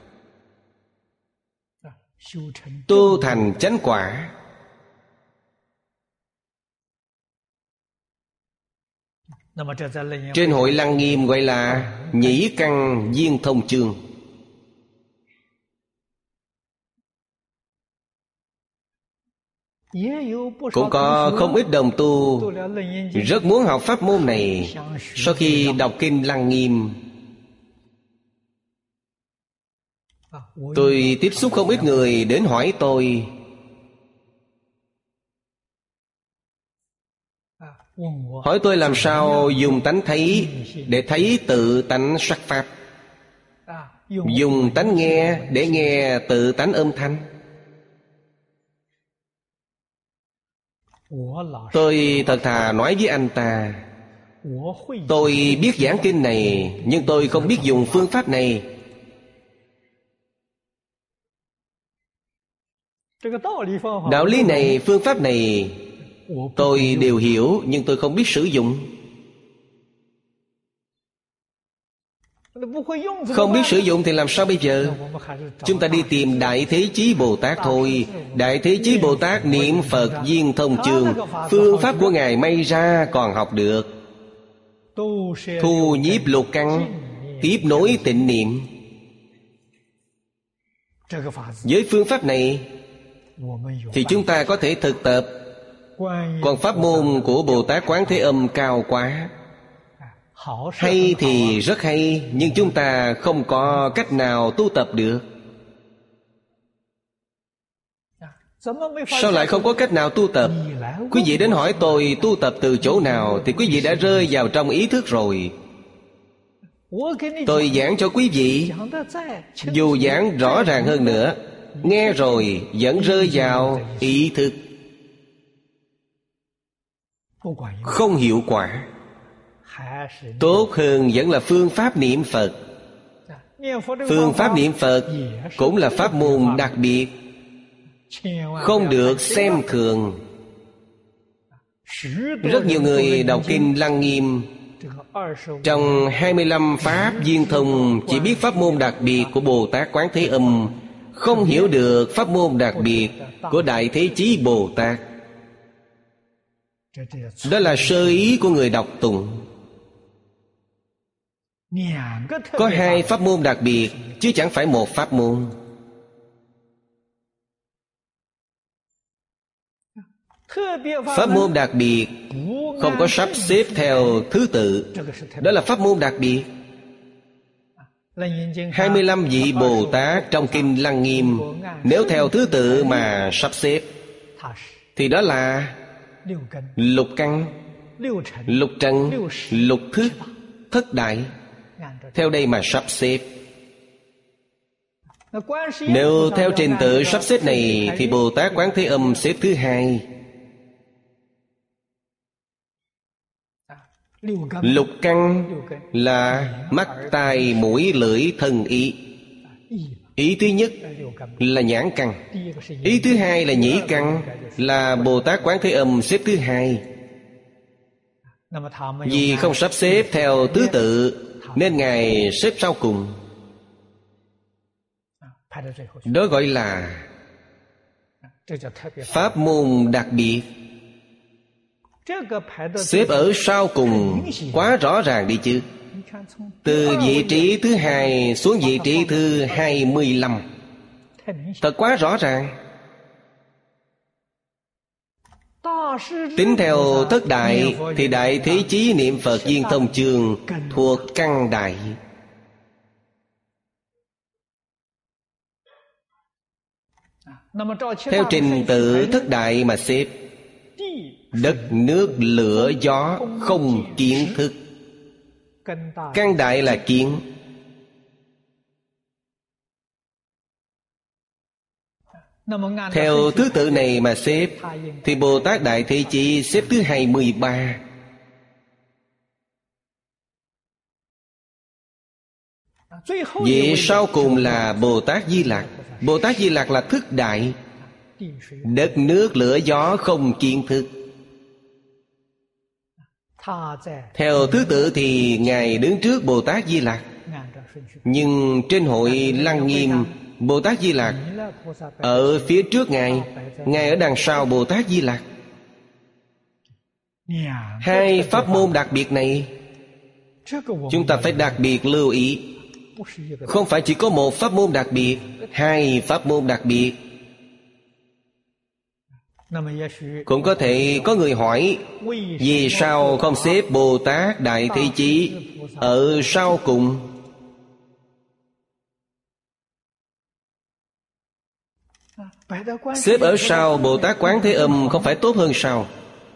tu thành chánh quả. Trên hội Lăng Nghiêm gọi là nhĩ căn viên thông chương. Cũng có không ít đồng tu rất muốn học pháp môn này. Sau khi đọc Kinh Lăng Nghiêm, tôi tiếp xúc không ít người đến hỏi tôi, hỏi tôi làm sao dùng tánh thấy để thấy tự tánh sắc pháp, dùng tánh nghe để nghe tự tánh âm thanh. Tôi thật thà nói với anh ta, tôi biết giảng kinh này, nhưng tôi không biết dùng phương pháp này. Đạo lý này, phương pháp này tôi đều hiểu, nhưng tôi không biết sử dụng. Không biết sử dụng thì làm sao bây giờ? Chúng ta đi tìm Đại Thế Chí Bồ Tát thôi. Đại Thế Chí Bồ Tát niệm Phật viên thông chương, phương pháp của Ngài may ra còn học được. Thu nhiếp lục căn, tiếp nối tịnh niệm. Với phương pháp này thì chúng ta có thể thực tập. Còn pháp môn của Bồ Tát Quán Thế Âm cao quá. Hay thì rất hay, nhưng chúng ta không có cách nào tu tập được. Sao lại không có cách nào tu tập? Quý vị đến hỏi tôi tu tập từ chỗ nào, thì quý vị đã rơi vào trong ý thức rồi. Tôi giảng cho quý vị, dù giảng rõ ràng hơn nữa, nghe rồi vẫn rơi vào ý thức, không hiệu quả. Tốt hơn vẫn là phương pháp niệm Phật. Phương pháp niệm Phật cũng là pháp môn đặc biệt, không được xem thường. Rất nhiều người đọc Kinh Lăng Nghiêm, trong hai mươi lăm pháp viên thông chỉ biết pháp môn đặc biệt của Bồ Tát Quán Thế Âm, không hiểu được pháp môn đặc biệt của Đại Thế Chí Bồ Tát. Đó là sơ ý của người đọc tụng. Có hai pháp môn đặc biệt, chứ chẳng phải một pháp môn. Pháp môn đặc biệt không có sắp xếp theo thứ tự, đó là pháp môn đặc biệt. Hai mươi lăm vị Bồ Tát trong Kinh Lăng Nghiêm, nếu theo thứ tự mà sắp xếp thì đó là lục căn, lục trần, lục thức, thất đại. Theo đây mà sắp xếp. Nếu theo trình tự sắp xếp này thì Bồ Tát Quán Thế Âm xếp thứ hai. Lục căn là mắt, tai, mũi, lưỡi, thân, ý. Ý thứ nhất là nhãn căn. Ý thứ hai là nhĩ căn, là Bồ Tát Quán Thế Âm xếp thứ hai. Vì không sắp xếp theo thứ tự nên Ngài xếp sau cùng. Đó gọi là pháp môn đặc biệt. Xếp ở sau cùng quá rõ ràng đi chứ. Từ vị trí thứ hai xuống vị trí thứ hai mươi lăm, thật quá rõ ràng. Tính theo thất đại thì Đại Thế Chí niệm Phật Viên Thông Chương thuộc căn đại. Theo trình tự thất đại mà xếp, đất, nước, lửa, gió không kiến thức. Căn đại là kiến. Theo thứ tự này mà xếp thì Bồ Tát Đại Thế Chí xếp thứ hai mươi ba. Vị sau cùng là Bồ Tát Di Lặc. Bồ Tát Di Lặc là thức đại. Đất, nước, lửa, gió không kiến thức. Theo thứ tự thì Ngài đứng trước Bồ Tát Di Lặc. Nhưng trên hội Lăng Nghiêm, Bồ Tát Di Lặc ở phía trước Ngài, Ngài ở đằng sau Bồ Tát Di Lặc. Hai pháp môn đặc biệt này chúng ta phải đặc biệt lưu ý. Không phải chỉ có một pháp môn đặc biệt, hai pháp môn đặc biệt. Cũng có thể có người hỏi, vì sao không xếp Bồ Tát Đại Thế Chí ở sau cùng? Xếp ở sau Bồ Tát Quán Thế Âm không phải tốt hơn sao?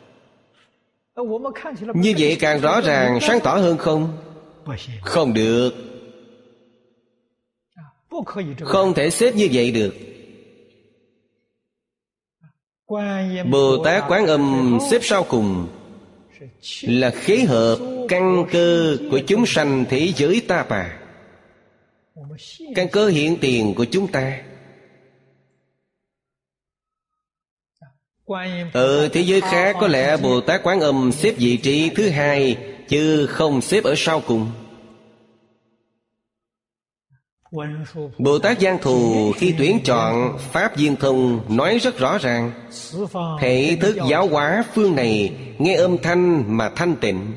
Như vậy càng rõ ràng sáng tỏ hơn không? Không được. Không thể xếp như vậy được. Bồ Tát Quán Âm xếp sau cùng là khế hợp căn cơ của chúng sanh thế giới ta bà, căn cơ hiện tiền của chúng ta. Ở thế giới khác có lẽ Bồ Tát Quán Âm xếp vị trí thứ hai, chứ không xếp ở sau cùng. Bồ Tát Giang Thù khi tuyển chọn Pháp Viên Thông nói rất rõ ràng: thể thức giáo hóa phương này nghe âm thanh mà thanh tịnh.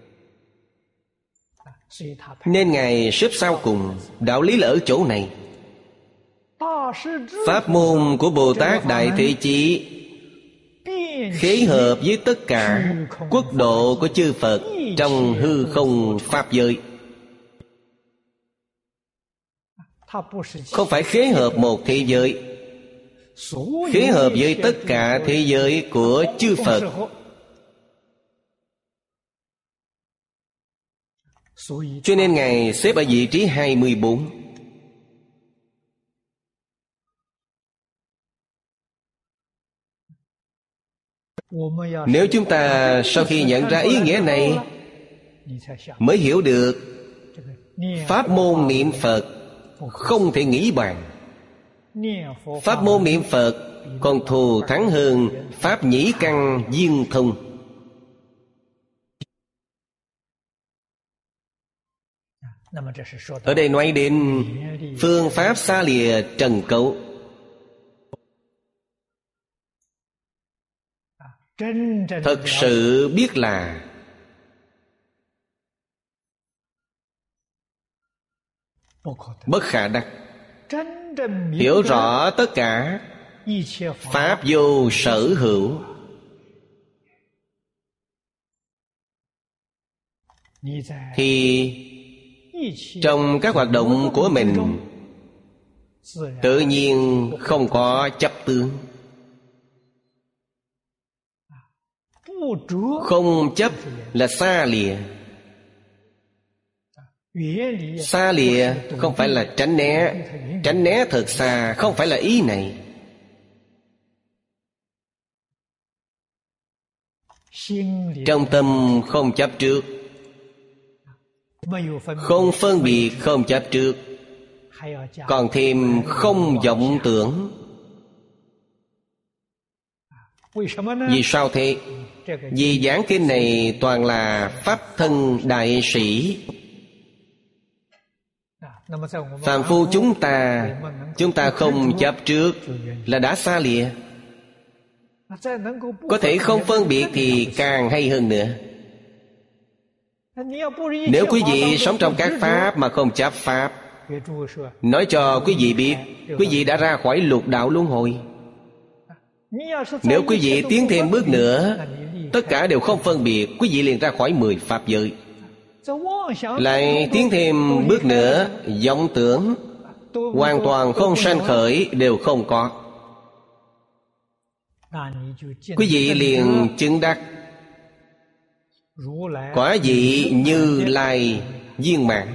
Nên Ngài xếp sau cùng. Đạo lý là ở chỗ này. Pháp môn của Bồ Tát Đại Thế Chí khế hợp với tất cả quốc độ của chư Phật trong hư không Pháp giới. Không phải khế hợp một thế giới, khế hợp với tất cả thế giới của chư Phật. Cho nên Ngài xếp ở vị trí hai mươi bốn. Nếu chúng ta sau khi nhận ra ý nghĩa này mới hiểu được pháp môn niệm Phật không thể nghĩ bàn. Pháp môn niệm Phật còn thù thắng hơn Pháp nhĩ căn viên thông. Ở đây nói đến phương pháp xa lìa trần cấu. Thật sự biết là bất khả đắc. Hiểu rõ tất cả pháp vô sở hữu, thì trong các hoạt động của mình tự nhiên không có chấp tướng. Không chấp là xa lìa. Xa lìa không phải là tránh né. Tránh né thật xa không phải là ý này. Trong tâm không chấp trước, không phân biệt không chấp trước, còn thêm không vọng tưởng. Vì sao thế? Vì giảng kinh này toàn là pháp thân đại sĩ. Phàm phu chúng ta, chúng ta không chấp trước là đã xa lìa. Có thể không phân biệt thì càng hay hơn nữa. Nếu quý vị sống trong các pháp mà không chấp pháp, nói cho quý vị biết, quý vị đã ra khỏi lục đạo luân hồi. Nếu quý vị tiến thêm bước nữa, tất cả đều không phân biệt, quý vị liền ra khỏi mười pháp giới. Lại tiến thêm bước nữa, vọng tưởng hoàn toàn không sanh khởi, đều không có. Quý vị liền chứng đắc quả vị Như Lai viên mãn.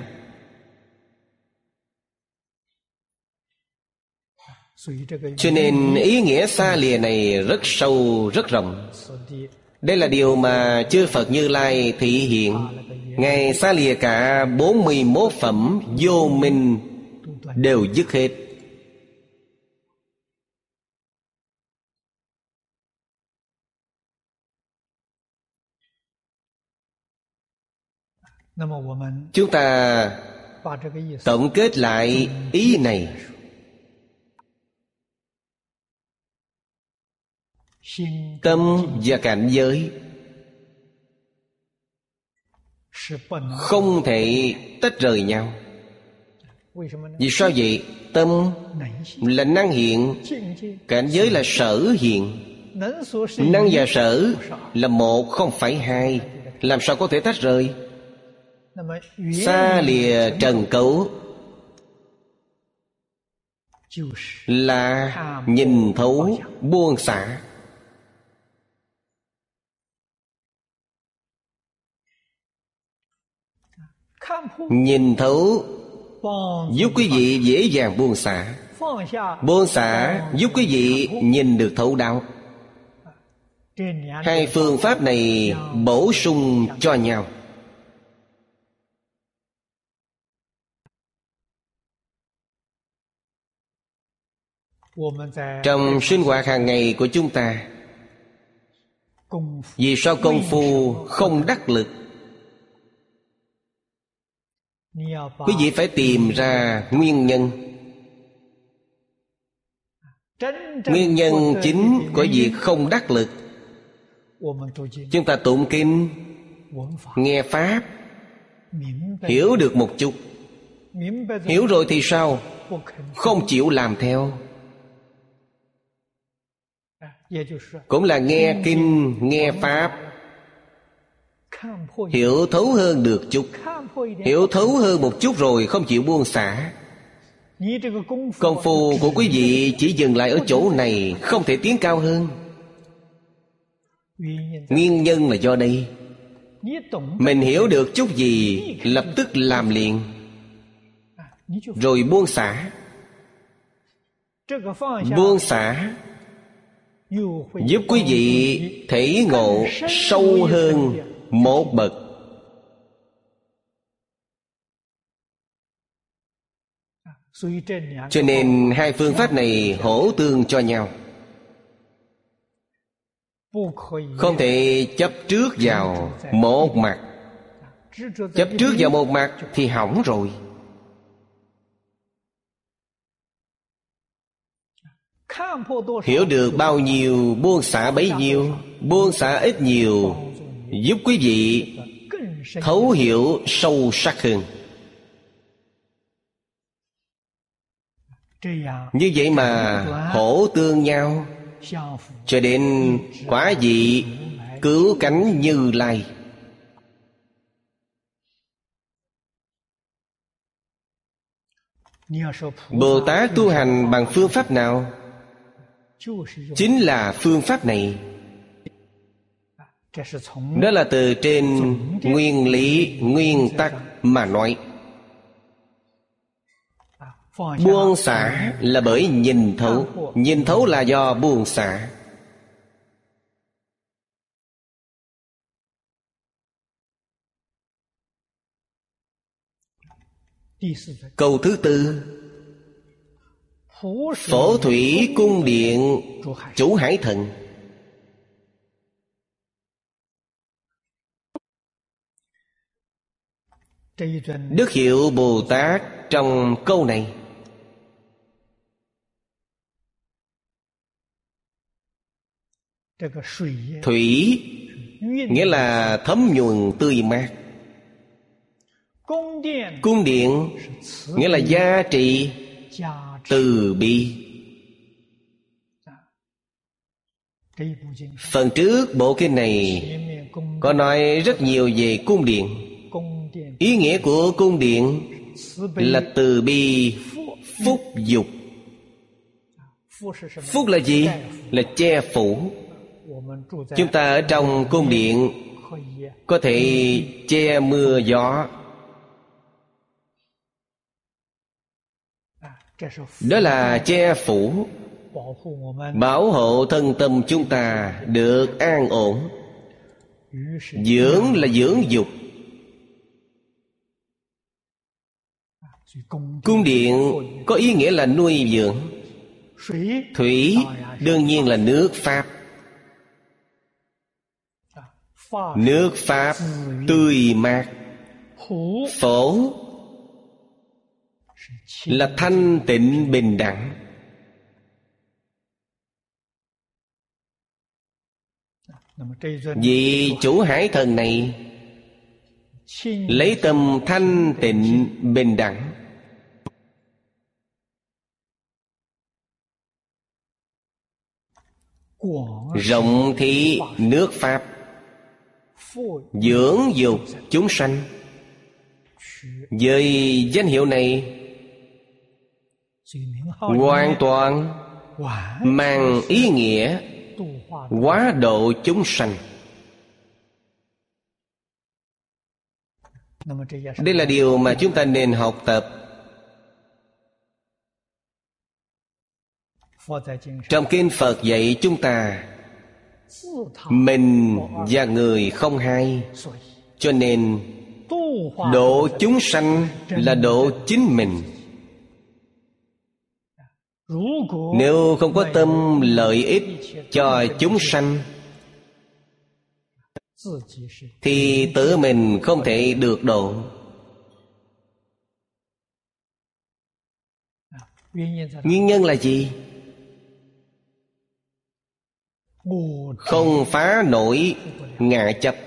Cho nên ý nghĩa xa lìa này rất sâu, rất rộng. Đây là điều mà chư Phật Như Lai thị hiện. Ngài xa lìa cả bốn mươi mốt phẩm vô minh đều dứt hết. Chúng ta tổng kết lại ý này. Tâm và cảnh giới không thể tách rời nhau. Vì sao vậy? Tâm là năng hiện, cảnh giới là sở hiện. Năng và sở là một, không phải hai. Làm sao có thể tách rời? Xa lìa trần cấu là nhìn thấu buông xả. Nhìn thấu giúp quý vị dễ dàng buông xả. Buông xả giúp quý vị nhìn được thấu đạo. Hai phương pháp này bổ sung cho nhau. Trong sinh hoạt hàng ngày của chúng ta, vì sao công phu không đắc lực? Quý vị phải tìm ra nguyên nhân. Nguyên nhân chính của việc không đắc lực. Chúng ta tụng kinh, nghe pháp, hiểu được một chút. Hiểu rồi thì sao? Không chịu làm theo. Cũng là nghe kinh, nghe pháp, hiểu thấu hơn được chút. Hiểu thấu hơn một chút rồi không chịu buông xả. Công phu của quý vị chỉ dừng lại ở chỗ này, không thể tiến cao hơn. Nguyên nhân là do đây. Mình hiểu được chút gì, lập tức làm liền, rồi buông xả. Buông xả giúp quý vị thể ngộ sâu hơn một bậc. Cho nên hai phương pháp này hỗ tương cho nhau. Không thể chấp trước vào một mặt. Chấp trước vào một mặt thì hỏng rồi. Hiểu được bao nhiêu buông xả bấy nhiêu. Buông xả ít nhiều giúp quý vị thấu hiểu sâu sắc hơn. Như vậy mà hỗ tương nhau, cho đến quả vị cứu cánh Như Lai. Bồ Tát tu hành bằng phương pháp nào? Chính là phương pháp này. Đó là từ trên nguyên lý, nguyên tắc mà nói. Buông xả là bởi nhìn thấu. Nhìn thấu là do buông xả. Câu thứ tư, Phổ thủy cung điện chủ Hải Thần. Đức hiệu Bồ Tát trong câu này thủy nghĩa là thấm nhuần tươi mát. Cung điện nghĩa là gia trị từ bi. Phần trước bộ kinh này có nói rất nhiều về cung điện. Ý nghĩa của cung điện là từ bi phúc dục. Phúc là gì? Là che phủ. Chúng ta ở trong cung điện có thể che mưa gió. Đó là che phủ, bảo hộ thân tâm chúng ta được an ổn. Dưỡng là dưỡng dục. Cung điện có ý nghĩa là nuôi dưỡng. Thủy đương nhiên là nước Pháp. Nước Pháp tươi mát. Phổ là thanh tịnh bình đẳng. Vì chủ Hải Thần này lấy tâm thanh tịnh bình đẳng, rộng thị nước Pháp, dưỡng dục chúng sanh. Với danh hiệu này hoàn toàn mang ý nghĩa hóa độ chúng sanh. Đây là điều mà chúng ta nên học tập. Trong kinh Phật dạy chúng ta mình và người không hai, cho nên độ chúng sanh là độ chính mình. Nếu không có tâm lợi ích cho chúng sanh thì tự mình không thể được độ. Nguyên nhân là gì? Không phá nổi ngã chấp.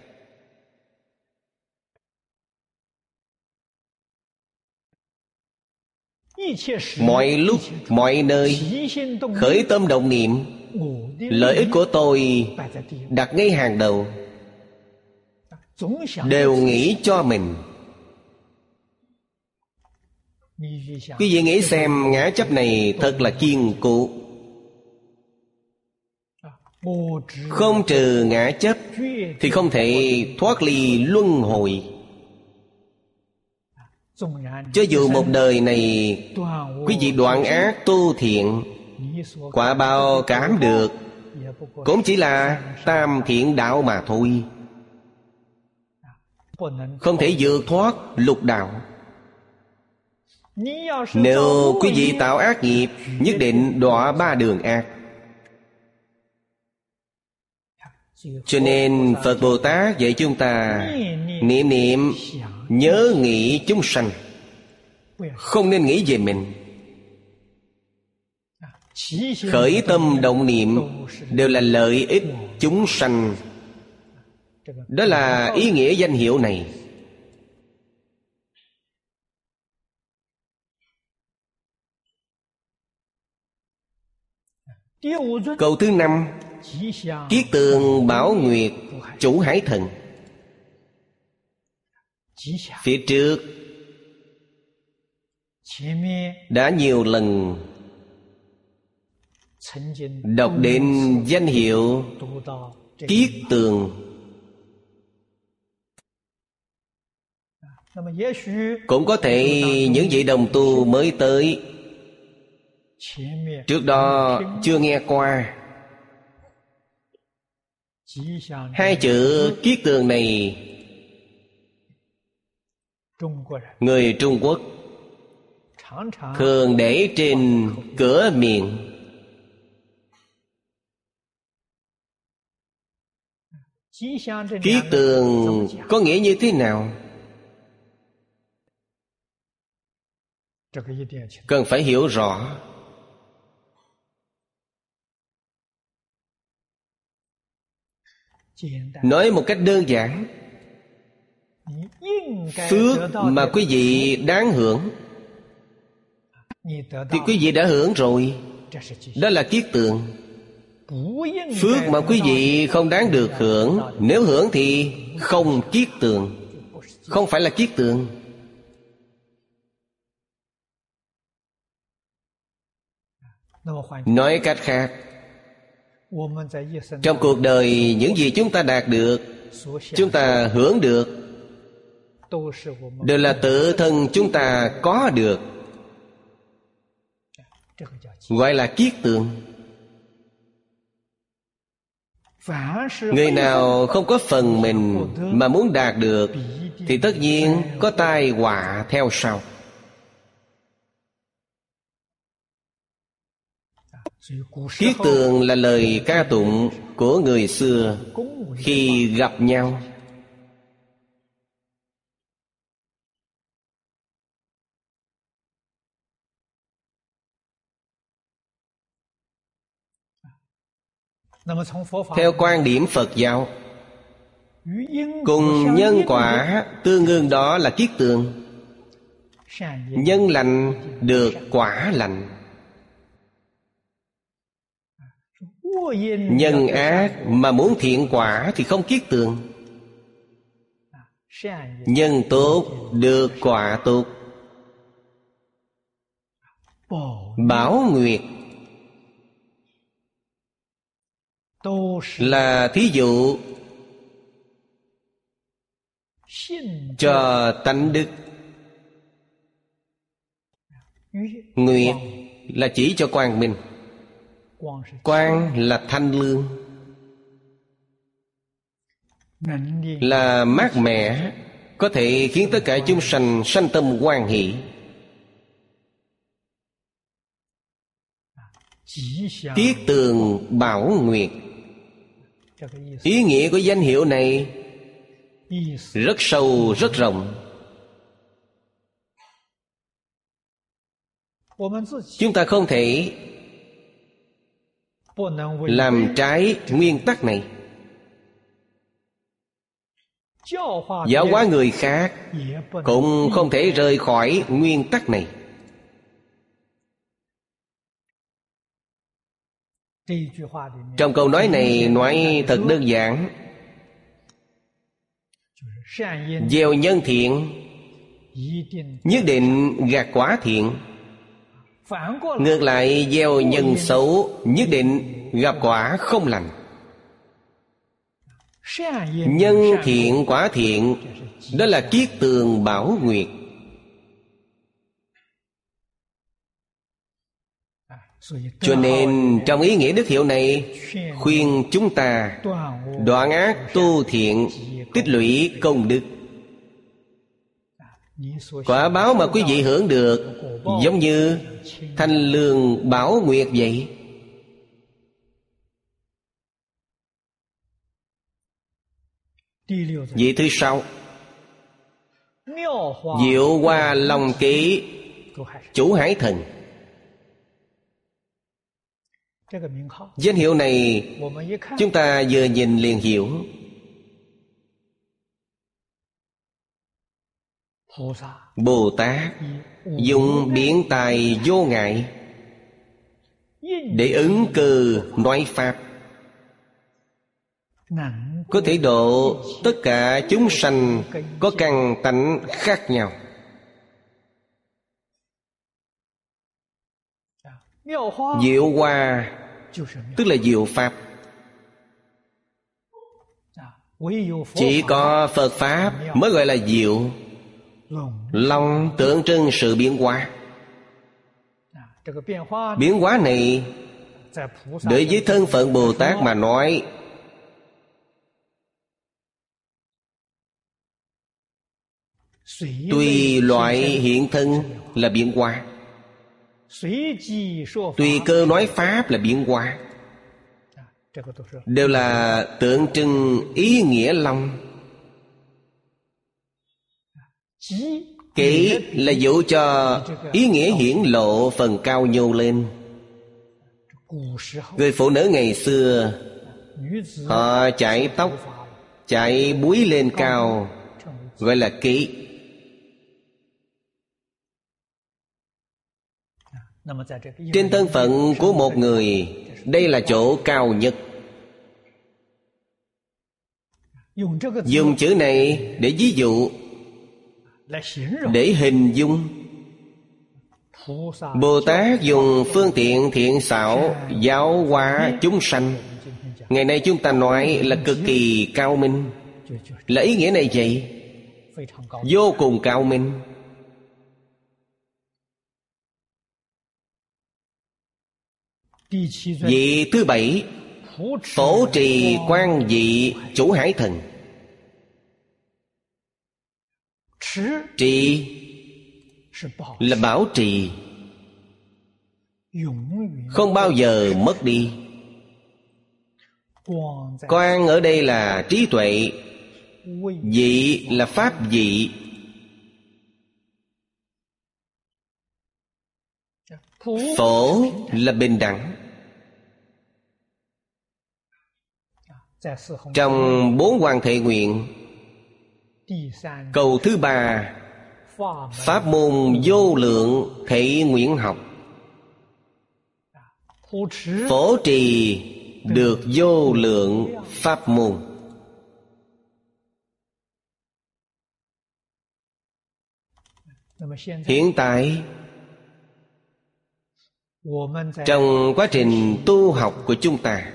Mọi lúc, mọi nơi khởi tâm động niệm, lợi ích của tôi đặt ngay hàng đầu, đều nghĩ cho mình. Quý vị nghĩ xem, ngã chấp này thật là kiên cố. Không trừ ngã chấp thì không thể thoát ly luân hồi. Cho dù một đời này quý vị đoạn ác tu thiện, quả báo cảm được cũng chỉ là tam thiện đạo mà thôi, không thể vượt thoát lục đạo. Nếu quý vị tạo ác nghiệp, nhất định đọa ba đường ác. Cho nên Phật Bồ Tát dạy chúng ta niệm niệm nhớ nghĩ chúng sanh, không nên nghĩ về mình. Khởi tâm động niệm đều là lợi ích chúng sanh. Đó là ý nghĩa danh hiệu này. Câu thứ năm, Kiết Tường Bảo Nguyệt chủ Hải Thần. Phía trước đã nhiều lần đọc đến danh hiệu Kiết Tường. Cũng có thể những vị đồng tu mới tới, trước đó chưa nghe qua. Hai chữ Kiết Tường này, người Trung Quốc thường để trên cửa miệng. Kiết tường có nghĩa như thế nào? Cần phải hiểu rõ. Nói một cách đơn giản, phước mà quý vị đáng hưởng thì quý vị đã hưởng rồi, đó là kiết tường. Phước mà quý vị không đáng được hưởng, nếu hưởng thì không kiết tường, không phải là kiết tường. Nói cách khác, trong cuộc đời những gì chúng ta đạt được, chúng ta hưởng được, đều là tự thân chúng ta có được, gọi là kiết tường. Người nào không có phần mình mà muốn đạt được thì tất nhiên có tai họa theo sau. Kiết tường là lời ca tụng của người xưa khi gặp nhau. Theo quan điểm Phật giáo, cùng nhân quả tương ương đó là kiết tường. Nhân lành được quả lành, nhân ác mà muốn thiện quả thì không kiết tường. Nhân tốt được quả tốt. Bảo nguyệt là thí dụ cho tánh đức. Nguyệt là chỉ cho quang minh. Quang là thanh lương, là mát mẻ, có thể khiến tất cả chúng sanh sanh tâm hoan hỷ. Kiết tường bảo nguyệt, ý nghĩa của danh hiệu này rất sâu rất rộng. Chúng ta không thể làm trái nguyên tắc này. Giáo hóa người khác cũng không thể rời khỏi nguyên tắc này. Trong câu nói này nói thật đơn giản: gieo nhân thiện nhất định gặt quả thiện, ngược lại gieo nhân xấu nhất định gặp quả không lành. Nhân thiện quả thiện, đó là kiết tường bảo nguyệt. Cho nên trong ý nghĩa đức hiệu này khuyên chúng ta đoạn ác tu thiện, tích lũy công đức. Quả báo mà quý vị hưởng được giống như thanh lương bảo nguyệt vậy. Vị thứ sáu, diệu hoa long ký chủ hải thần. Danh hiệu này chúng ta vừa nhìn liền hiểu. Bồ Tát dùng biện tài vô ngại để ứng cư nói pháp, có thể độ tất cả chúng sanh có căn tánh khác nhau. Diệu hoa tức là diệu pháp. Chỉ có Phật Pháp mới gọi là diệu. Long tượng trưng sự biến hóa. Biến hóa này đối với thân phận Bồ Tát mà nói, tùy loại hiện thân là biến hóa. Tùy cơ nói pháp là biến hóa, đều là tượng trưng ý nghĩa long. Kỹ là dụ cho ý nghĩa hiển lộ phần cao nhô lên. Người phụ nữ ngày xưa, họ chải tóc, chải búi lên cao, gọi là kỹ. Trên thân phận của một người, đây là chỗ cao nhất. Dùng chữ này để ví dụ, để hình dung. Bồ Tát dùng phương tiện thiện xảo giáo hóa chúng sanh. Ngày nay chúng ta nói là cực kỳ cao minh. Là ý nghĩa này vậy, vô cùng cao minh. Vị thứ bảy, phổ trì quan vị chủ hải thần. Trì là bảo trì, không bao giờ mất đi. Quan ở đây là trí tuệ, vị là pháp vị. Phổ là bình đẳng. Trong bốn hoàng thệ nguyện, câu thứ ba, pháp môn vô lượng thệ nguyện học. Phổ trì được vô lượng pháp môn. Hiện tại, trong quá trình tu học của chúng ta,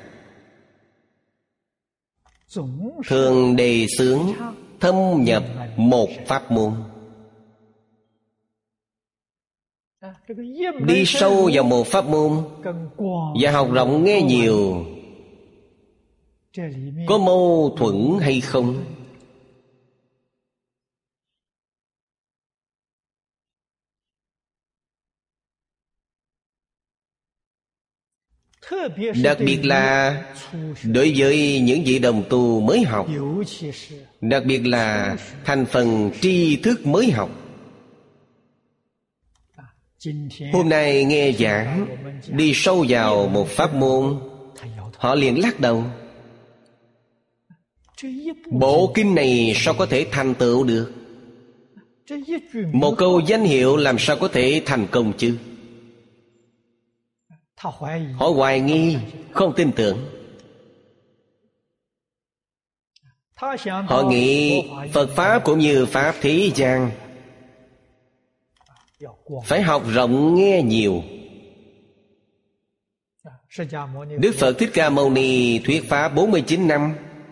thường đề xướng thâm nhập một pháp môn. Đi sâu vào một pháp môn và học rộng nghe nhiều, có mâu thuẫn hay không? Đặc biệt là đối với những vị đồng tu mới học, đặc biệt là thành phần tri thức mới học. Hôm nay nghe giảng đi sâu vào một pháp môn, họ liền lắc đầu. Bộ kinh này sao có thể thành tựu được? Một câu danh hiệu làm sao có thể thành công chứ? Họ hoài nghi, không tin tưởng. Họ nghĩ Phật Pháp cũng như Pháp thế gian, phải học rộng nghe nhiều. Đức Phật Thích Ca Mâu Ni thuyết Pháp bốn mươi chín năm.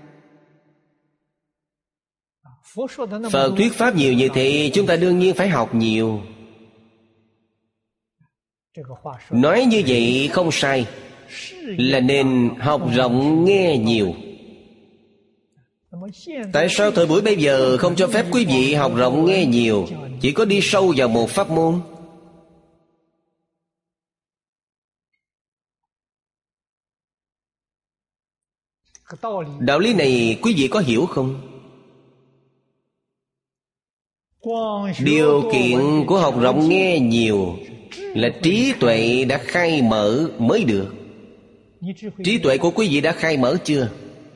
Phật thuyết Pháp nhiều như thế, chúng ta đương nhiên phải học nhiều. Nói như vậy không sai, là nên học rộng nghe nhiều. Tại sao thời buổi bây giờ không cho phép quý vị học rộng nghe nhiều, chỉ có đi sâu vào một pháp môn? Đạo lý này quý vị có hiểu không? Điều kiện của học rộng nghe nhiều là trí tuệ đã khai mở mới được. Trí tuệ của quý vị đã khai mở chưa?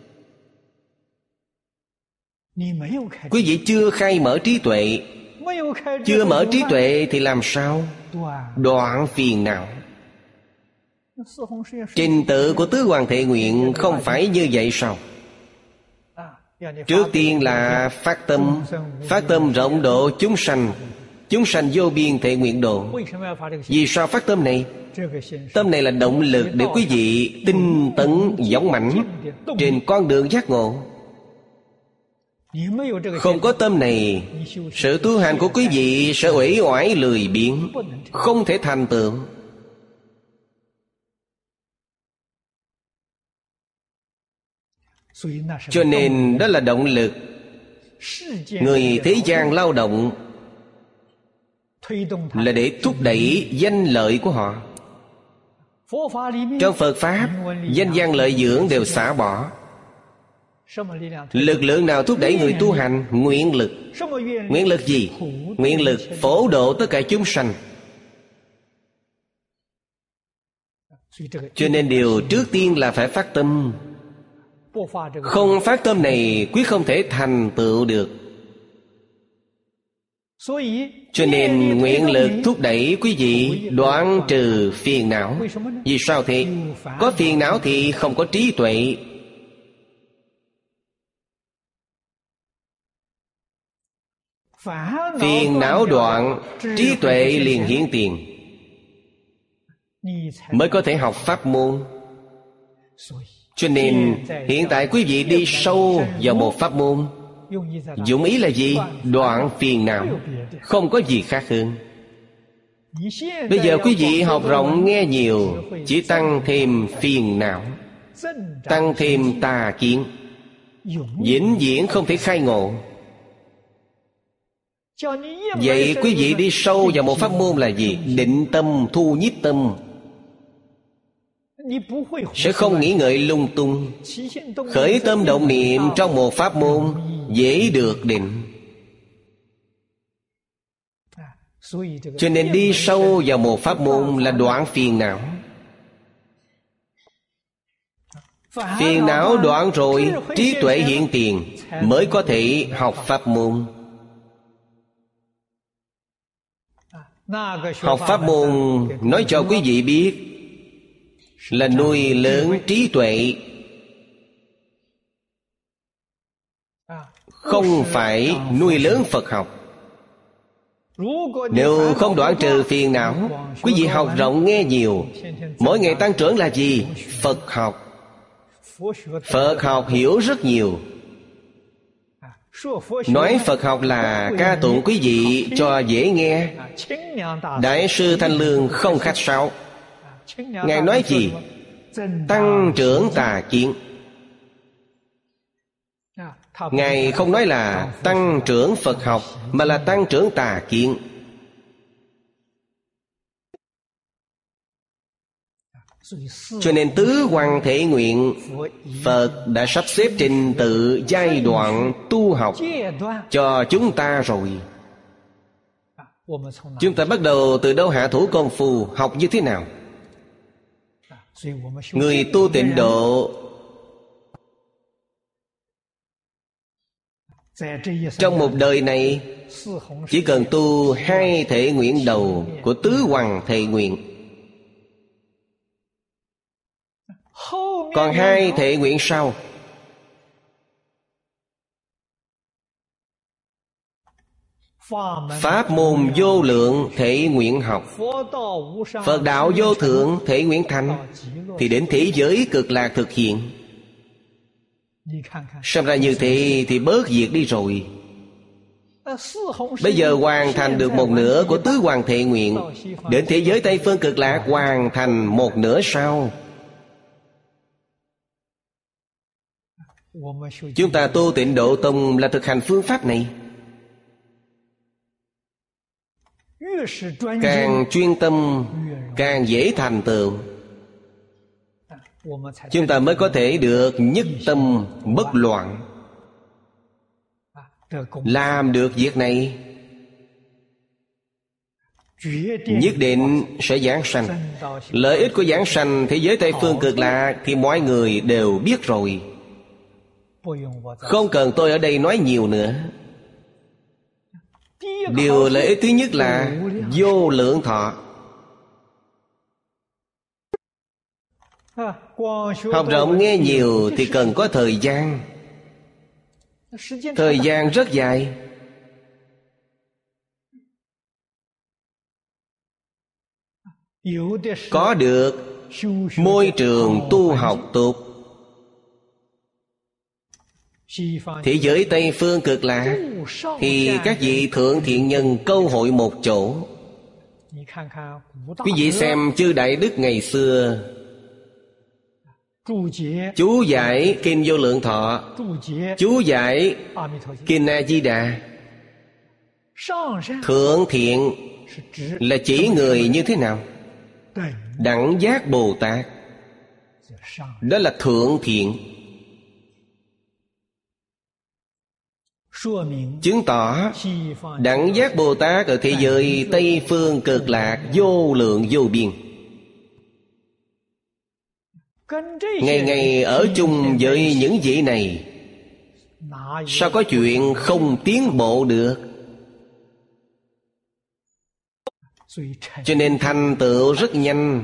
Quý vị chưa khai mở trí tuệ. Chưa mở trí tuệ thì làm sao đoạn phiền não? Trình tự của tứ hoàng thệ nguyện không phải như vậy sao? Trước tiên là phát tâm. Phát tâm rộng độ chúng sanh. Chúng sanh vô biên thệ nguyện độ. Vì sao phát tâm này? Tâm này là động lực để quý vị tinh tấn dũng mãnh trên con đường giác ngộ. Không có tâm này, sự tu hành của quý vị sẽ uể oải lười biếng, không thể thành tựu. Cho nên đó là động lực. Người thế gian lao động là để thúc đẩy danh lợi của họ. Trong Phật Pháp, danh văn lợi dưỡng đều xả bỏ. Lực lượng nào thúc đẩy người tu hành? Nguyện lực. Nguyện lực gì? Nguyện lực phổ độ tất cả chúng sanh. Cho nên điều trước tiên là phải phát tâm. Không phát tâm này quyết không thể thành tựu được. Cho nên nguyện lực thúc đẩy quý vị đoạn trừ phiền não. Vì sao thế? Có phiền não thì không có trí tuệ. Phiền não đoạn, trí tuệ liền hiển tiền, mới có thể học pháp môn. Cho nên hiện tại quý vị đi sâu vào một pháp môn. Dụng ý là gì? Đoạn phiền não, không có gì khác hơn. Bây giờ quý vị học rộng nghe nhiều, chỉ tăng thêm phiền não, tăng thêm tà kiến, vĩnh viễn không thể khai ngộ. Vậy quý vị đi sâu vào một pháp môn là gì? Định tâm, thu nhiếp tâm, sẽ không nghĩ ngợi lung tung. Khởi tâm động niệm trong một pháp môn dễ được định. Cho nên đi sâu vào một pháp môn là đoạn phiền não. Phiền não đoạn rồi, trí tuệ hiện tiền, mới có thể học pháp môn. Học pháp môn nói cho quý vị biết là nuôi lớn trí tuệ, không phải nuôi lớn Phật học. Nếu không đoạn trừ phiền não, quý vị học rộng nghe nhiều, mỗi ngày tăng trưởng là gì? Phật học. Phật học hiểu rất nhiều. Nói Phật học là ca tụng quý vị cho dễ nghe. Đại sư Thanh Lương không khách sáo. Ngài nói gì? Tăng trưởng tà kiến. Ngài không nói là tăng trưởng Phật học, mà là tăng trưởng tà kiến. Cho nên tứ hoằng thể nguyện, Phật đã sắp xếp trình tự giai đoạn tu học cho chúng ta rồi. Chúng ta bắt đầu từ đâu hạ thủ công phu, học như thế nào? Người tu tịnh độ trong một đời này chỉ cần tu hai thể nguyện đầu của tứ hoằng thể nguyện. Còn hai thể nguyện sau, pháp môn vô lượng thể nguyện học, Phật đạo vô thượng thể nguyện thành, thì đến thế giới cực lạc thực hiện. Xem ra như thế thì bớt việc đi rồi. Bây giờ hoàn thành được một nửa của tứ hoằng thể nguyện, đến thế giới Tây Phương cực lạc hoàn thành một nửa sau. Chúng ta tu Tịnh Độ Tông là thực hành phương pháp này. Càng chuyên tâm, càng dễ thành tựu. Chúng ta mới có thể được nhất tâm bất loạn. Làm được việc này, nhất định sẽ giảng sanh. Lợi ích của giảng sanh thế giới Tây Phương cực lạc thì mọi người đều biết rồi, không cần tôi ở đây nói nhiều nữa. Điều lợi ích thứ nhất là vô lượng thọ. Học rộng nghe nhiều thì cần có thời gian. Thời gian rất dài. Có được môi trường tu học tốt. Thế giới Tây Phương cực lạc thì các vị thượng thiện nhân câu hội một chỗ. Quý vị xem chư Đại Đức ngày xưa chú giải Kinh Vô Lượng Thọ, chú giải Kinh A Di Đà, thượng thiện là chỉ người như thế nào? Đẳng giác Bồ Tát. Đó là thượng thiện. Chứng tỏ đẳng giác Bồ Tát ở thế giới Tây Phương Cực Lạc vô lượng vô biên, ngày ngày ở chung với những vị này, sao có chuyện không tiến bộ được? Cho nên thành tựu rất nhanh.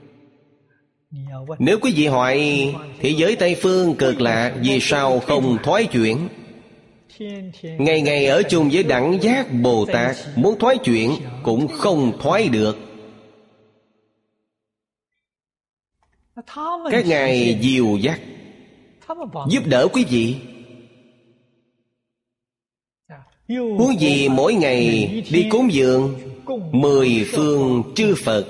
Nếu quý vị hỏi thế giới Tây Phương Cực Lạc vì sao không thoái chuyển, ngày ngày ở chung với đẳng giác Bồ Tát, muốn thoái chuyển cũng không thoái được. Các ngài dìu dắt, giúp đỡ quý vị. Huống gì mỗi ngày đi cúng dường mười phương chư Phật.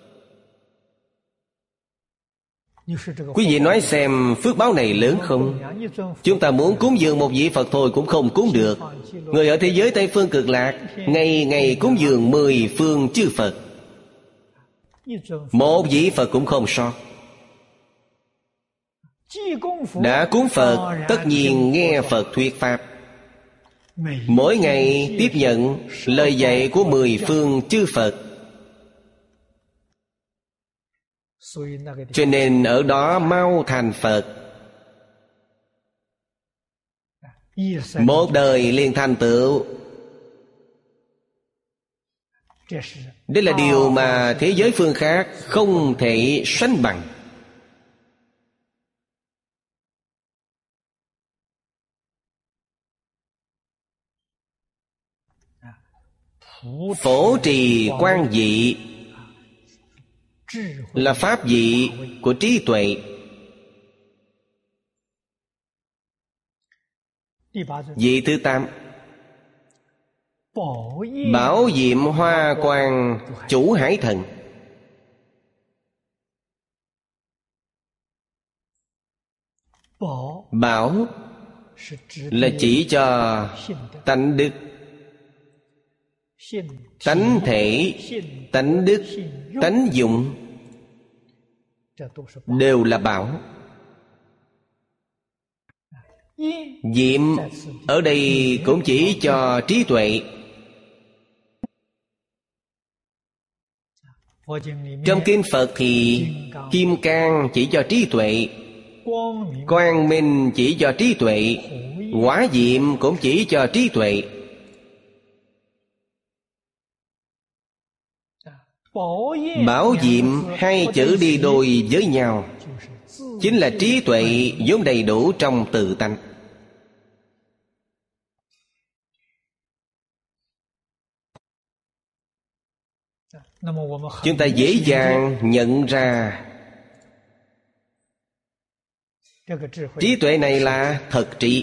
Quý vị nói xem phước báo này lớn không? Chúng ta muốn cúng dường một vị Phật thôi cũng không cúng được. Người ở thế giới Tây Phương Cực Lạc ngày ngày cúng dường mười phương chư Phật, một vị Phật cũng không sót. Đã cúng Phật tất nhiên nghe Phật thuyết Pháp, mỗi ngày tiếp nhận lời dạy của mười phương chư Phật. Cho nên ở đó mau thành Phật, một đời liền thành tựu. Đây là điều mà thế giới phương khác không thể sánh bằng. Phổ trì quan vị là pháp vị của trí tuệ. Vị thứ tám, bảo diệm hoa quang chủ hải thần. Bảo là chỉ cho tánh đức, tánh thể, tánh đức, tánh dụng, đều là bảo. Diệm ở đây cũng chỉ cho trí tuệ. Trong kinh Phật thì kim cang chỉ cho trí tuệ, quang minh chỉ cho trí tuệ, hỏa diệm cũng chỉ cho trí tuệ. Bảo diệm hai chữ đi đôi với nhau, chính là trí tuệ vốn đầy đủ trong tự tánh. Chúng ta dễ dàng nhận ra trí tuệ này là thật trị.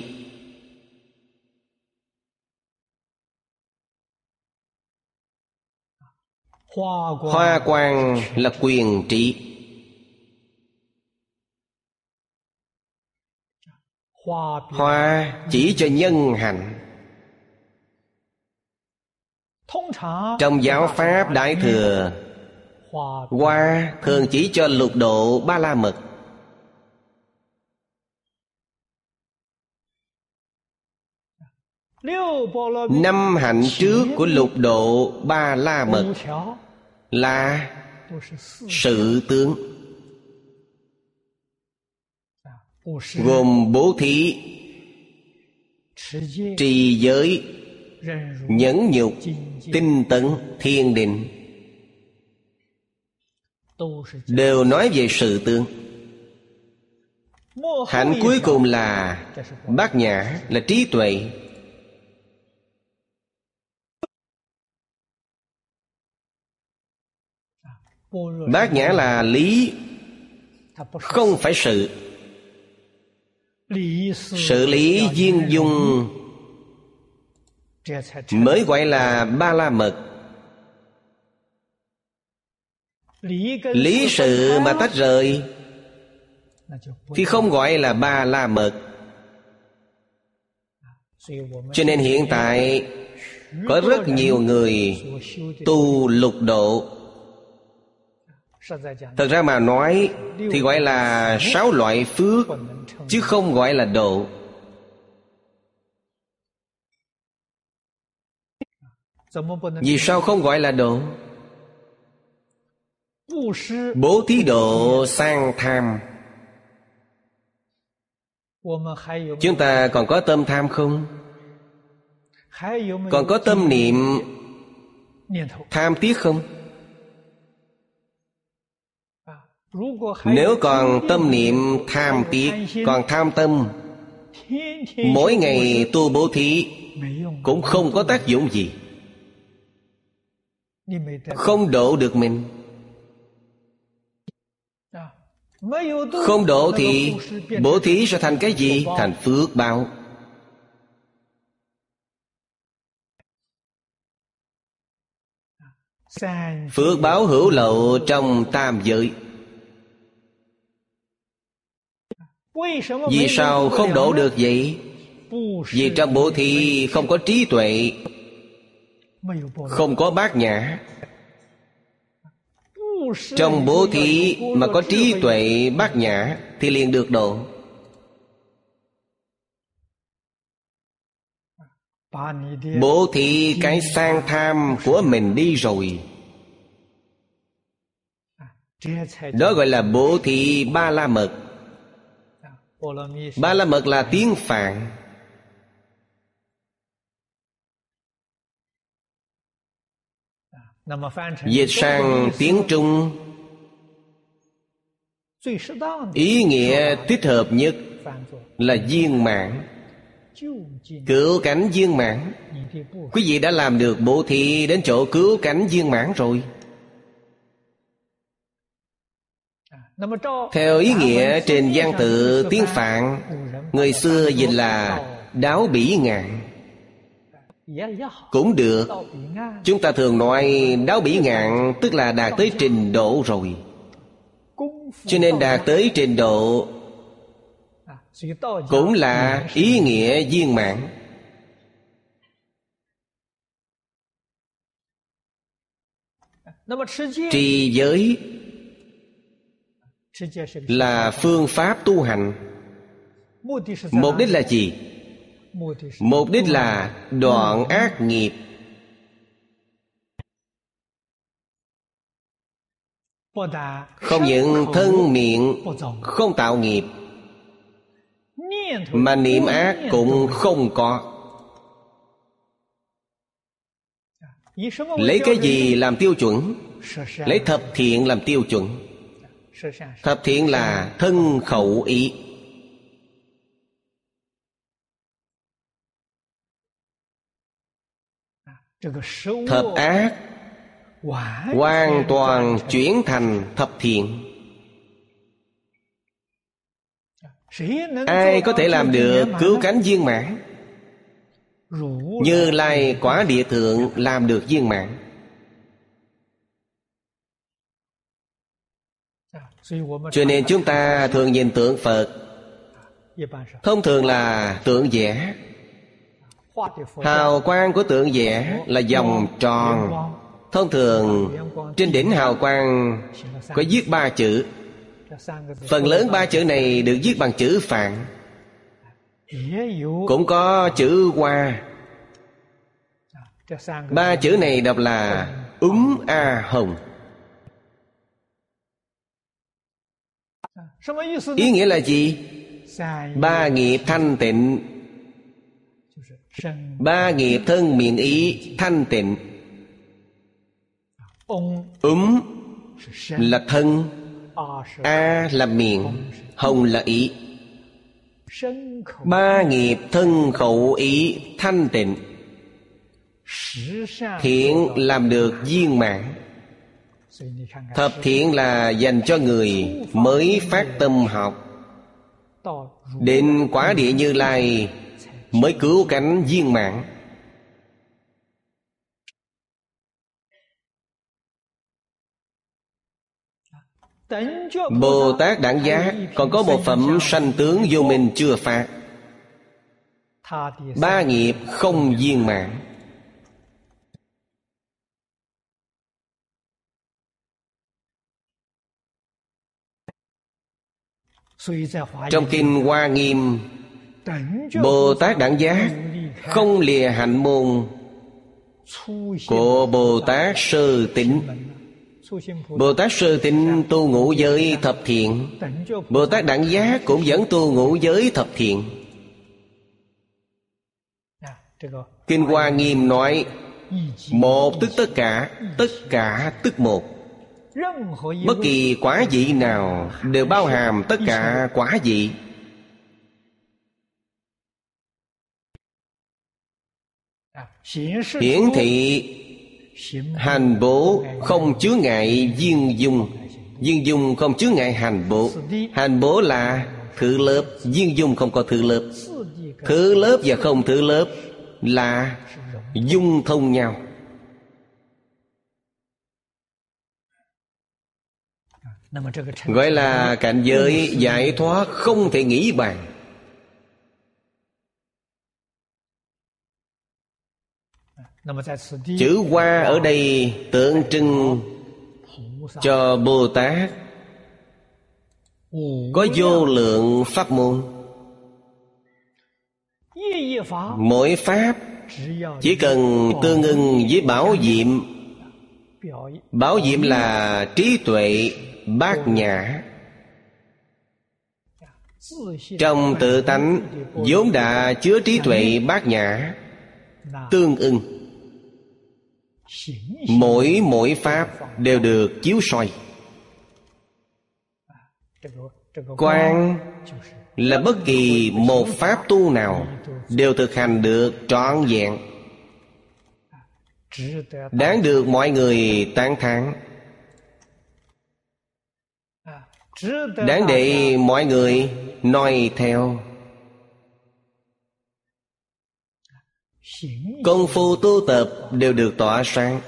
Hoa quang là quyền trị. Hoa chỉ cho nhân hạnh. Trong giáo pháp Đại Thừa, hoa thường chỉ cho lục độ ba la mật. Năm hạnh trước của lục độ ba la mật là sự tướng, gồm bố thí, trì giới, nhẫn nhục, tinh tấn, thiền định, đều nói về sự tướng. Hạnh cuối cùng là bát nhã, là trí tuệ. Bát nhã là lý, không phải sự. Sự lý viên dung mới gọi là ba la mật. Lý sự mà tách rời thì không gọi là ba la mật. Cho nên hiện tại Có rất nhiều người tu lục độ. Thật ra mà nói thì gọi là sáu loại phước, chứ không gọi là độ. Vì sao không gọi là độ? Bố thí độ sang tham. Chúng ta còn có tâm tham không? Còn có tâm niệm tham tiếc không? Nếu còn tâm niệm tham tiếc, còn tham tâm, mỗi ngày tu bố thí cũng không có tác dụng gì, không độ được mình. Không độ thì bố thí sẽ thành cái gì? Thành phước báo. Phước báo hữu lậu trong tam giới. Vì sao không độ được vậy? Vì trong bố thí không có trí tuệ, không có bát nhã. Trong bố thí mà có trí tuệ bát nhã thì liền được độ. Bố thí cái sang tham của mình đi rồi, đó gọi là bố thí ba la mật. Ba la mật là tiếng Phạn. Dịch sang tiếng Trung, ý nghĩa thích hợp nhất là viên mãn, cứu cánh viên mãn. Quý vị đã làm được bố thí đến chỗ cứu cánh viên mãn rồi. Theo ý nghĩa trên văn tự tiếng Phạn, người xưa dịch là đáo bỉ ngạn cũng được. Chúng ta thường nói đáo bỉ ngạn tức là đạt tới trình độ rồi. Cho nên đạt tới trình độ cũng là ý nghĩa viên mãn. Trì giới là phương pháp tu hành. Mục đích là gì? Mục đích là đoạn ác nghiệp. Không những thân miệng không tạo nghiệp, mà niệm ác cũng không có. Lấy cái gì làm tiêu chuẩn? Lấy thập thiện làm tiêu chuẩn. Thập thiện là thân khẩu ý. Thập ác hoàn toàn chuyển thành thập thiện. Ai có thể làm được cứu cánh viên mãn? Như Lai Quả Địa Thượng làm được viên mãn. Cho nên chúng ta thường nhìn tượng Phật, thông thường là tượng vẽ. Hào quang của tượng vẽ là vòng tròn. Thông thường trên đỉnh hào quang có viết ba chữ. Phần lớn ba chữ này được viết bằng chữ Phạn, cũng có chữ Hoa. Ba chữ này đọc là Úm A Hồng. Ý nghĩa là gì? Ba nghiệp thanh tịnh. Ba nghiệp thân miệng ý thanh tịnh. Úm là thân, A là miệng, Hồng là ý. Ba nghiệp thân khẩu ý thanh tịnh, thiện làm được viên mãn. Thập thiện là dành cho người mới phát tâm học. Đến Quả Địa Như Lai mới cứu cánh viên mãn. Bồ Tát Đẳng Giác còn có một phẩm sanh tướng vô minh chưa phát. Ba nghiệp không viên mãn. Trong Kinh Hoa Nghiêm, Bồ Tát Đẳng Giác không lìa hạnh môn của Bồ Tát Sơ Tín. Bồ Tát Sơ Tín tu ngũ giới thập thiện, Bồ Tát Đẳng Giác cũng vẫn tu ngũ giới thập thiện. Kinh Hoa Nghiêm nói một tức tất cả, tất cả tức một. Bất kỳ quả vị nào đều bao hàm tất cả quả vị. Hiển thị hành bố không chướng ngại viên dung, viên dung không chướng ngại hành bố. Hành bố là thứ lớp, viên dung không có thứ lớp. Thứ lớp và không thứ lớp là dung thông nhau. Gọi là cảnh giới giải thoát không thể nghĩ bàn. Chữ Hoa ở đây tượng trưng cho Bồ Tát có vô lượng pháp môn. Mỗi pháp chỉ cần tương ưng với bảo diệm. Bảo diệm là trí tuệ bát nhã. Trong tự tánh vốn đã chứa trí tuệ bát nhã, tương ưng. Mỗi mỗi pháp đều được chiếu soi. Quang là bất kỳ một pháp tu nào đều thực hành được trọn vẹn, đáng được mọi người tán thán, đáng để mọi người noi theo. Công phu tu tập đều được tỏa sáng.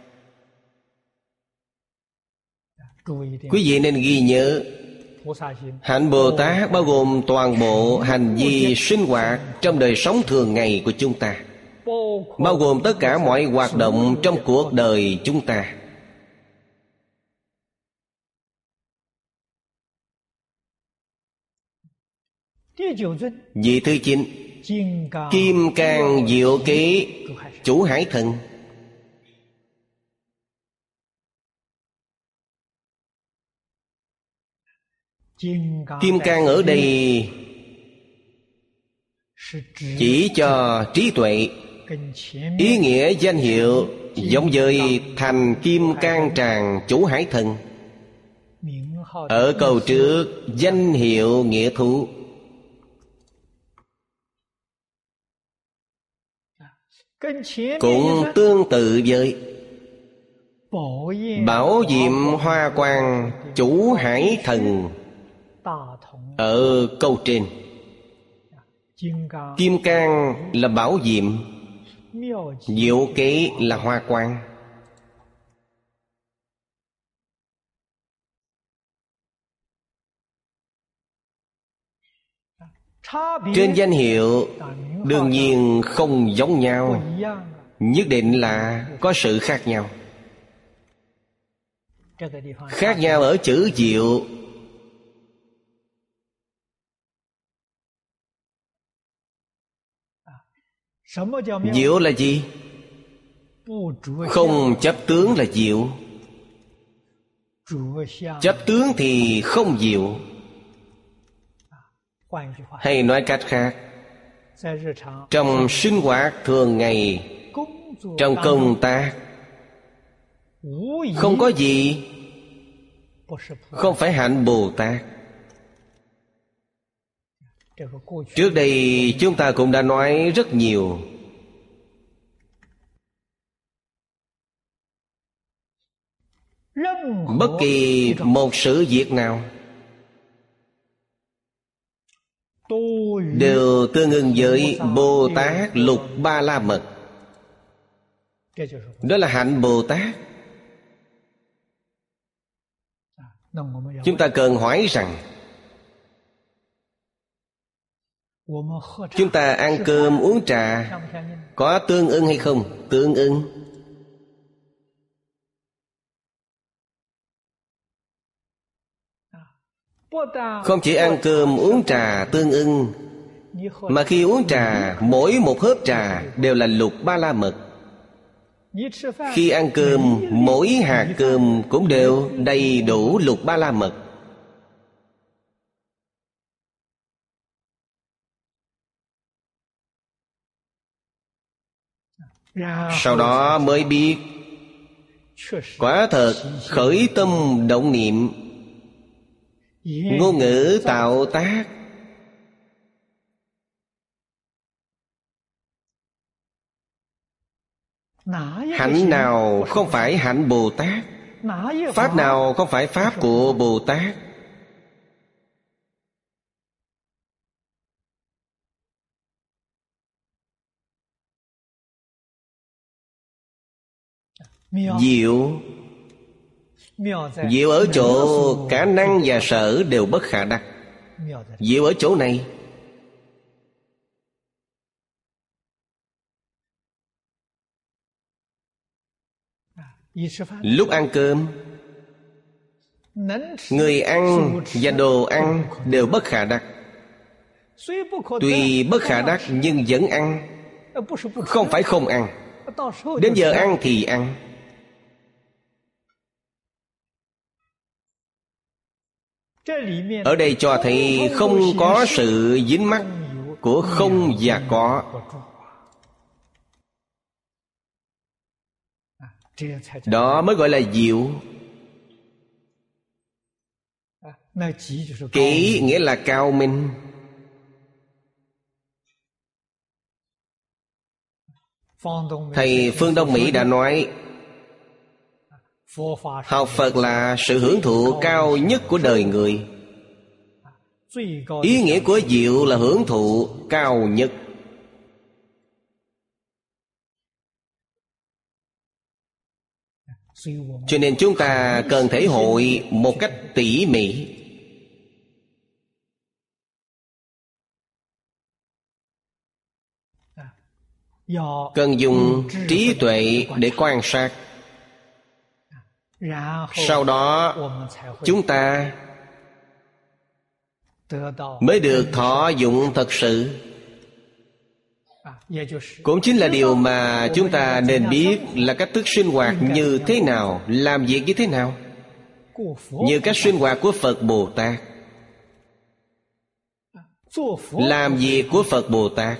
Quý vị nên ghi nhớ, hạnh Bồ Tát bao gồm toàn bộ hành vi sinh hoạt trong đời sống thường ngày của chúng ta, bao gồm tất cả mọi hoạt động trong cuộc đời chúng ta. Vị thứ chín, Kim Cang Diệu Kế Chủ Hải Thần. Kim Cang ở đây chỉ cho trí tuệ. Ý nghĩa danh hiệu giống với thành Kim Cang Tràng Chủ Hải Thần. Ở câu trước danh hiệu nghĩa thú. Cũng tương tự với Bảo Diệm Hoa Quang Chủ Hải Thần ở câu trên. Kim Cang là bảo diệm, diệu kế là hoa quang. Trên danh hiệu đương nhiên không giống nhau, nhất định là có sự khác nhau. Khác nhau ở chữ diệu. Diệu là gì? Không chấp tướng là diệu. Chấp tướng thì không diệu. Hay nói cách khác, trong sinh hoạt thường ngày, trong công tác, không có gì không phải hạnh Bồ Tát. Trước đây chúng ta cũng đã nói rất nhiều. Bất kỳ một sự việc nào đều tương ứng với Bồ Tát Lục Ba La Mật. Đó là hạnh Bồ Tát. Chúng ta cần hỏi rằng chúng ta ăn cơm uống trà có tương ưng hay không? Tương ưng. Không chỉ ăn cơm uống trà tương ưng, mà khi uống trà, mỗi một hớp trà đều là lục ba la mật. Khi ăn cơm, mỗi hạt cơm cũng đều đầy đủ lục ba la mật. Sau đó mới biết, quả thật khởi tâm động niệm, ngôn ngữ tạo tác, hạnh nào không phải hạnh Bồ Tát, pháp nào không phải pháp của Bồ Tát. Diệu Diệu ở chỗ cả năng và sở đều bất khả đắc. Diệu ở chỗ này. Lúc ăn cơm, người ăn và đồ ăn đều bất khả đắc. Tuy bất khả đắc nhưng vẫn ăn, không phải không ăn. Đến giờ ăn thì ăn. Ở đây cho thấy không có sự dính mắc của không và có. Đó mới gọi là diệu. Kỹ nghĩa là cao minh. Thầy Phương Đông Mỹ đã nói, học Phật là sự hưởng thụ cao nhất của đời người. Ý nghĩa của diệu là hưởng thụ cao nhất. Cho nên chúng ta cần thể hội một cách tỉ mỉ. Cần dùng trí tuệ để quan sát. Sau đó chúng ta mới được thọ dụng thật sự. Cũng chính là điều mà chúng ta nên biết là cách thức sinh hoạt như thế nào, làm việc như thế nào. Như cách sinh hoạt của Phật Bồ Tát, làm việc của Phật Bồ Tát.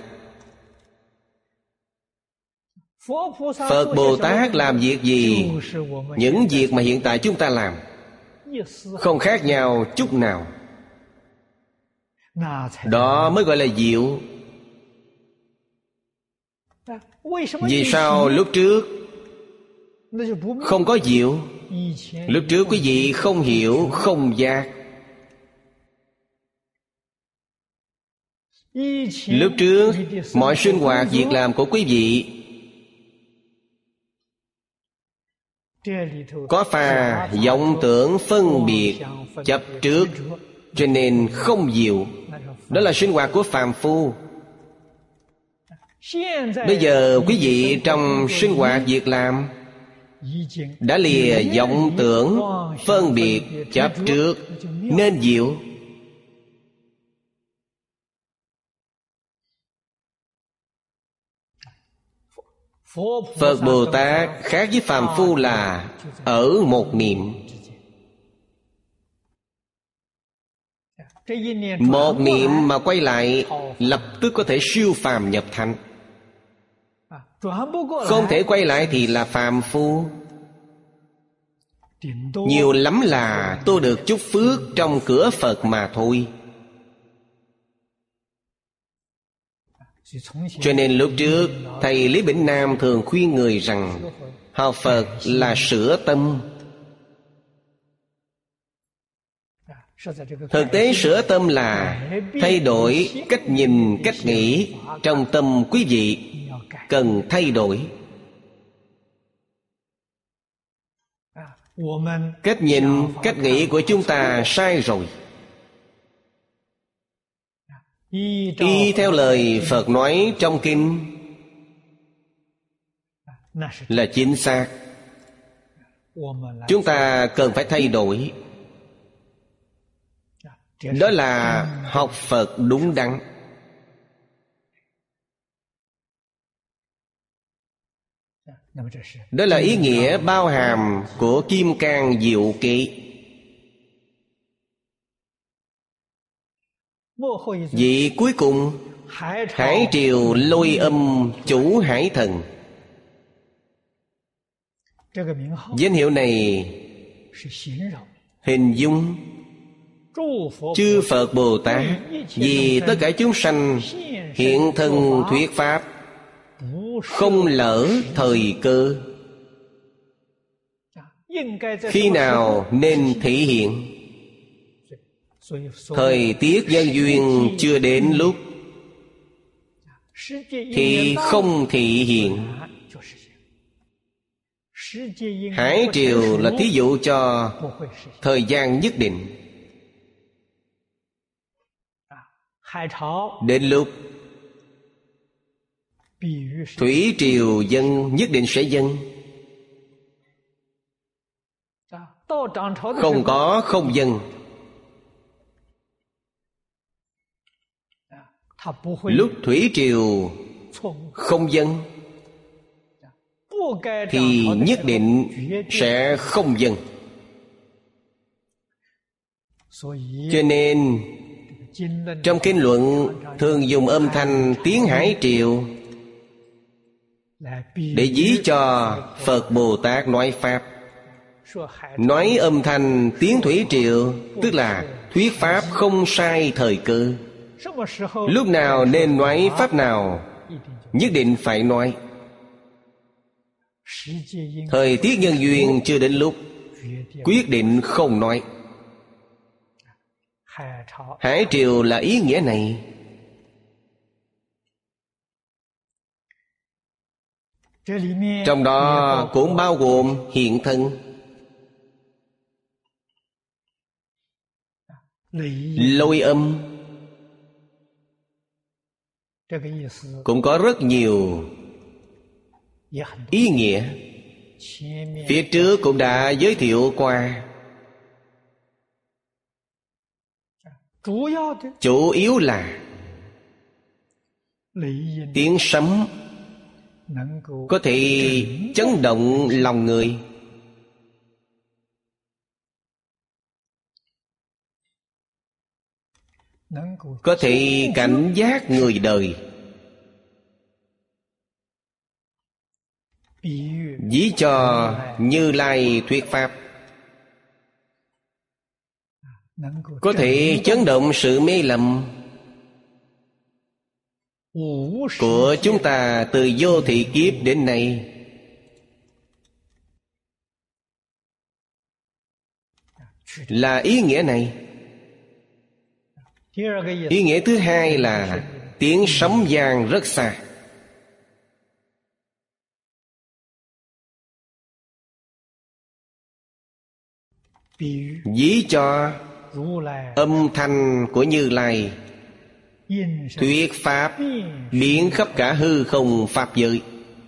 Phật Bồ Tát làm việc gì? Những việc mà hiện tại chúng ta làm, không khác nhau chút nào. Đó mới gọi là diệu. Vì sao lúc trước không có diệu? Lúc trước quý vị không hiểu, không giác. Lúc trước mọi sinh hoạt việc làm của quý vị có pha vọng tưởng phân biệt chấp trước, cho nên không diệu. Đó là sinh hoạt của phàm phu. Bây giờ quý vị trong sinh hoạt việc làm đã lìa vọng tưởng phân biệt chấp trước, nên diệu. Phật Bồ Tát khác với phàm phu là ở một niệm. Một niệm mà quay lại, lập tức có thể siêu phàm nhập thánh. Không thể quay lại thì là phàm phu. Nhiều lắm là tôi được chút phước trong cửa Phật mà thôi. Cho nên lúc trước thầy Lý Bỉnh Nam thường khuyên người rằng học Phật là sửa tâm. Thực tế sửa tâm là thay đổi cách nhìn, cách nghĩ. Trong tâm quý vị cần thay đổi. Cách nhìn, cách nghĩ của chúng ta sai rồi. Y theo lời Phật nói trong kinh là chính xác. Chúng ta cần phải thay đổi. Đó là học Phật đúng đắn. Đó là ý nghĩa bao hàm của Kim Cang Diệu Ký. Vị cuối cùng, Hải Triều Lôi Âm Chủ Hải Thần. Danh hiệu này hình dung chư Phật Bồ Tát vì tất cả chúng sanh hiện thân thuyết pháp, không lỡ thời cơ. Khi nào nên thể hiện? Thời tiết nhân duyên chưa đến lúc thì không thể hiện. Hải triều là thí dụ cho thời gian nhất định. Đến lúc thủy triều dân nhất định sẽ dân. Không có không dân. Lúc thủy triều không dân thì nhất định sẽ không dân. Cho nên trong kinh luận thường dùng âm thanh tiếng hải triều để ví cho Phật Bồ Tát nói pháp. Nói âm thanh tiếng thủy triều tức là thuyết pháp không sai thời cơ. Lúc nào nên nói pháp nào nhất định phải nói. Thời tiết nhân duyên chưa đến lúc quyết định không nói. Hải triều là ý nghĩa này. Trong đó cũng bao gồm hiện thân. Lôi âm cũng có rất nhiều ý nghĩa. Phía trước cũng đã giới thiệu qua. Chủ yếu là tiếng sấm có thể chấn động lòng người. Có thể cảnh giác người đời. Ví cho Như Lai thuyết pháp, có thể chấn động sự mê lầm của chúng ta từ vô thị kiếp đến nay. Là ý nghĩa này. Ý nghĩa thứ hai là tiếng sấm vang rất xa. Ví cho âm thanh của Như Lai thuyết pháp biến khắp cả hư không pháp giới.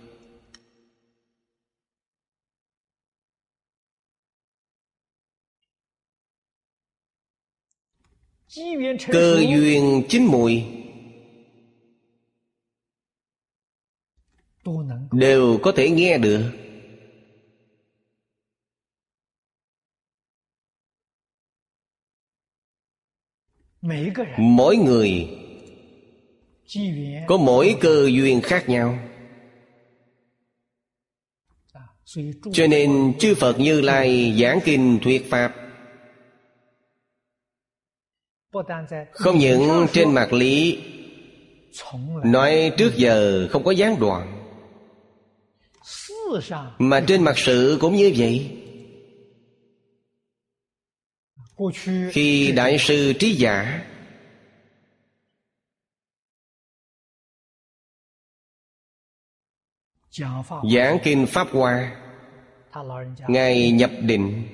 Cơ duyên chín mùi đều có thể nghe được. Mỗi người có mỗi cơ duyên khác nhau. Cho nên chư Phật Như Lai giảng kinh thuyết pháp không những trên mặt lý nói trước giờ không có gián đoạn, mà trên mặt sự cũng như vậy. Khi Đại sư Trí Giả giảng kinh Pháp Hoa, Ngài nhập định.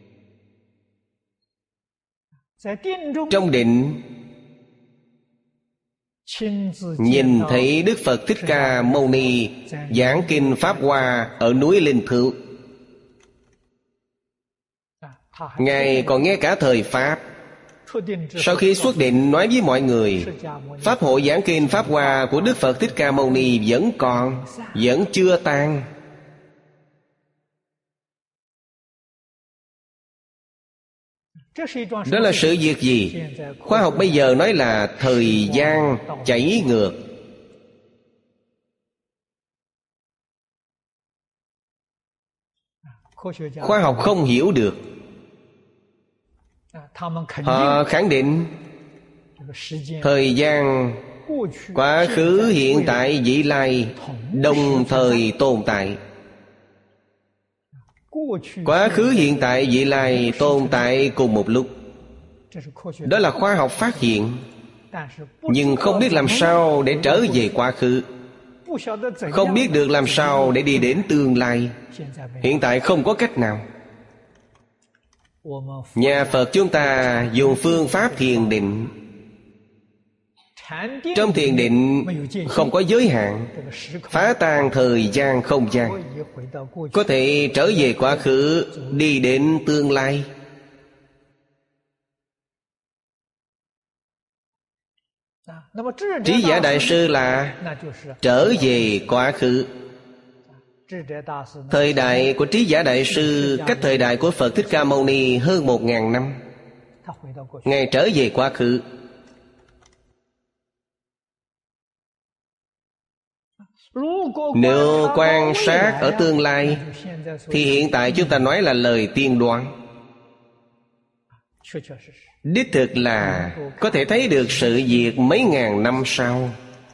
Trong định nhìn thấy Đức Phật Thích Ca Mâu Ni giảng kinh Pháp Hoa ở núi Linh Thượng. Ngài còn nghe cả thời Pháp, Sau khi xuất định nói với mọi người, Pháp hội giảng kinh Pháp Hoa của Đức Phật Thích Ca Mâu Ni vẫn còn, vẫn chưa tan. Đó là sự việc gì? Khoa học bây giờ nói là thời gian chảy ngược. Khoa học không hiểu được. Họ khẳng định thời gian quá khứ, hiện tại, vị lai đồng thời tồn tại. Quá khứ, hiện tại, vị lai tồn tại cùng một lúc. Đó là khoa học phát hiện. Nhưng không biết làm sao để trở về quá khứ, không biết được làm sao để đi đến tương lai. Hiện tại không có cách nào. Nhà Phật chúng ta dùng phương pháp thiền định. Trong thiền định không có giới hạn, phá tan thời gian không gian, có thể trở về quá khứ, đi đến tương lai. Trí Giả Đại Sư là trở về quá khứ. Thời đại của Trí Giả Đại Sư cách thời đại của Phật Thích Ca Mâu Ni hơn một ngàn năm. Ngài trở về quá khứ. Nếu quan sát ở tương lai thì hiện tại chúng ta nói là lời tiên đoán. Đích thực là có thể thấy được sự việc mấy ngàn năm sau,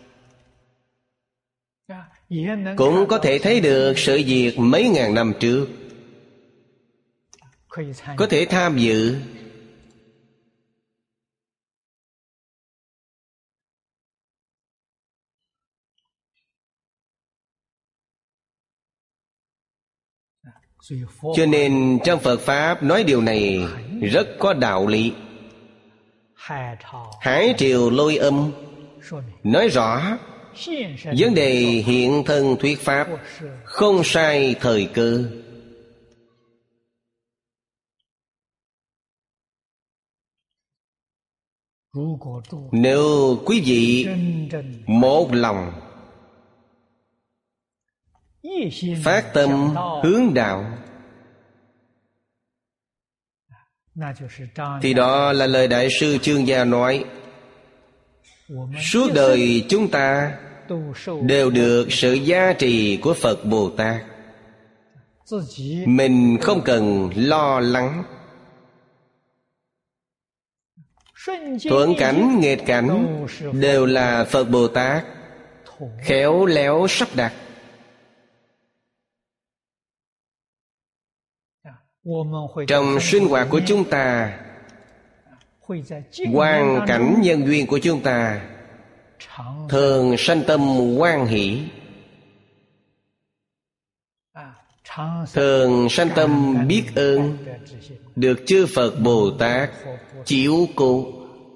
cũng có thể thấy được sự việc mấy ngàn năm trước, có thể tham dự. Cho nên trong Phật Pháp nói điều này rất có đạo lý. Hải triều lôi âm nói rõ vấn đề hiện thân thuyết Pháp không sai thời cơ. Nếu quý vị một lòng phát tâm hướng đạo thì đó là lời Đại sư Chương Gia nói: suốt đời chúng ta đều được sự gia trì của Phật Bồ Tát. Mình không cần lo lắng. Thuận cảnh, nghịch cảnh đều là Phật Bồ Tát khéo léo sắp đặt. Trong sinh hoạt của chúng ta, hoàn cảnh nhân duyên của chúng ta thường sanh tâm hoan hỷ, thường sanh tâm biết ơn được chư Phật Bồ Tát chiếu cố.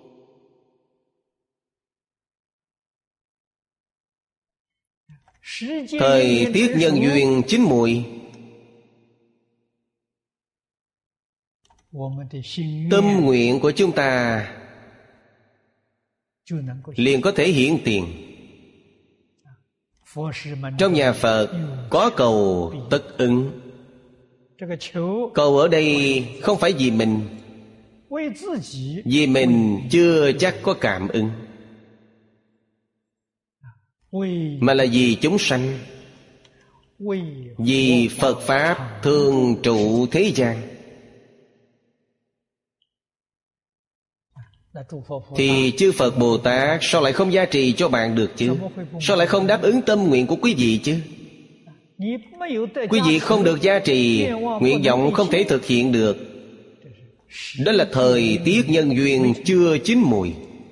Thời tiết nhân duyên chín mùi, tâm nguyện của chúng ta liền có thể hiển tiền. Trong nhà Phật có cầu tất ứng. Cầu ở đây không phải vì mình, vì mình chưa chắc có cảm ứng, mà là vì chúng sanh, vì Phật Pháp thường trụ thế gian. Thì chư Phật Bồ Tát sao lại không gia trì cho bạn được chứ? Sao lại không đáp ứng tâm nguyện của quý vị chứ? Quý vị không được gia trì, nguyện vọng không thể thực hiện được. Đó là thời tiết nhân duyên chưa chín mùi.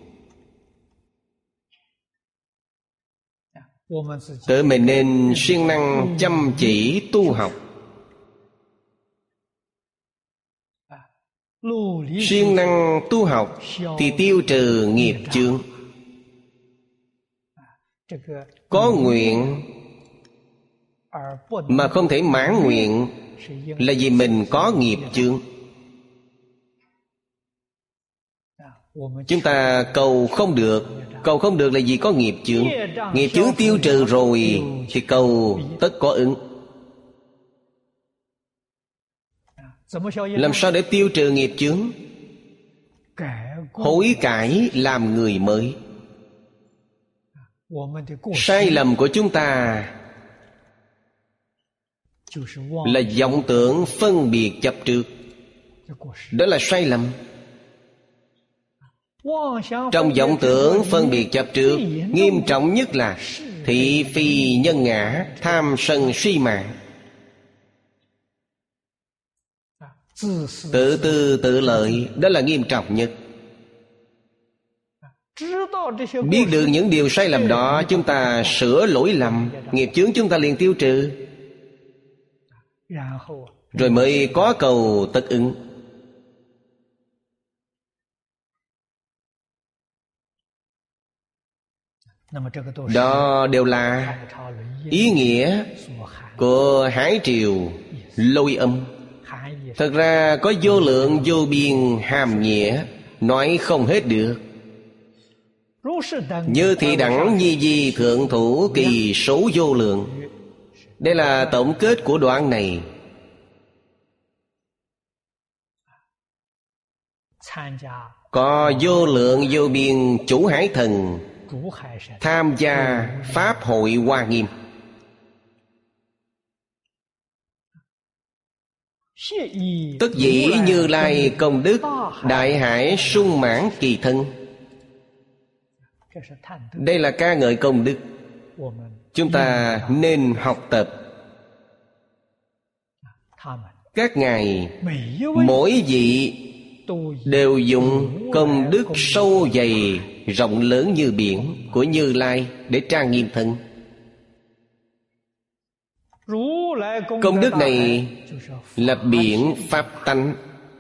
Tự mình nên siêng năng chăm chỉ tu học, siêng năng tu học thì tiêu trừ nghiệp chướng. Có nguyện mà không thể mãn nguyện là vì mình có nghiệp chướng. Chúng ta cầu không được. Cầu không được là gì? Có nghiệp chướng. Nghiệp chướng tiêu trừ rồi thì cầu tất có ứng. Làm sao để tiêu trừ nghiệp chướng? Hối cải làm người mới. Sai lầm của chúng ta là vọng tưởng phân biệt chấp trước. Đó là sai lầm. Trong vọng tưởng phân biệt chấp trước, nghiêm trọng nhất là thị phi nhân ngã, tham sân si mạng, tự tư tự lợi. Đó là nghiêm trọng nhất. Biết được những điều sai lầm đó, chúng ta sửa lỗi lầm, nghiệp chướng chúng ta liền tiêu trừ, rồi mới có cầu tất ứng. Đó đều là ý nghĩa của Hải Triều Lôi Âm. Thật ra có vô lượng vô biên hàm nghĩa, nói không hết được. Như thị đẳng nhi di thượng thủ kỳ số vô lượng. Đây là tổng kết của đoạn này. Có vô lượng vô biên chủ hải thần tham gia Pháp hội Hoa Nghiêm. Tất dĩ Như Lai công đức, đại hải sung mãn kỳ thân. Đây là ca ngợi công đức. Chúng ta nên học tập. Các ngài mỗi vị đều dùng công đức sâu dày rộng lớn như biển của Như Lai để trang nghiêm thân. Công đức này là biển pháp tánh.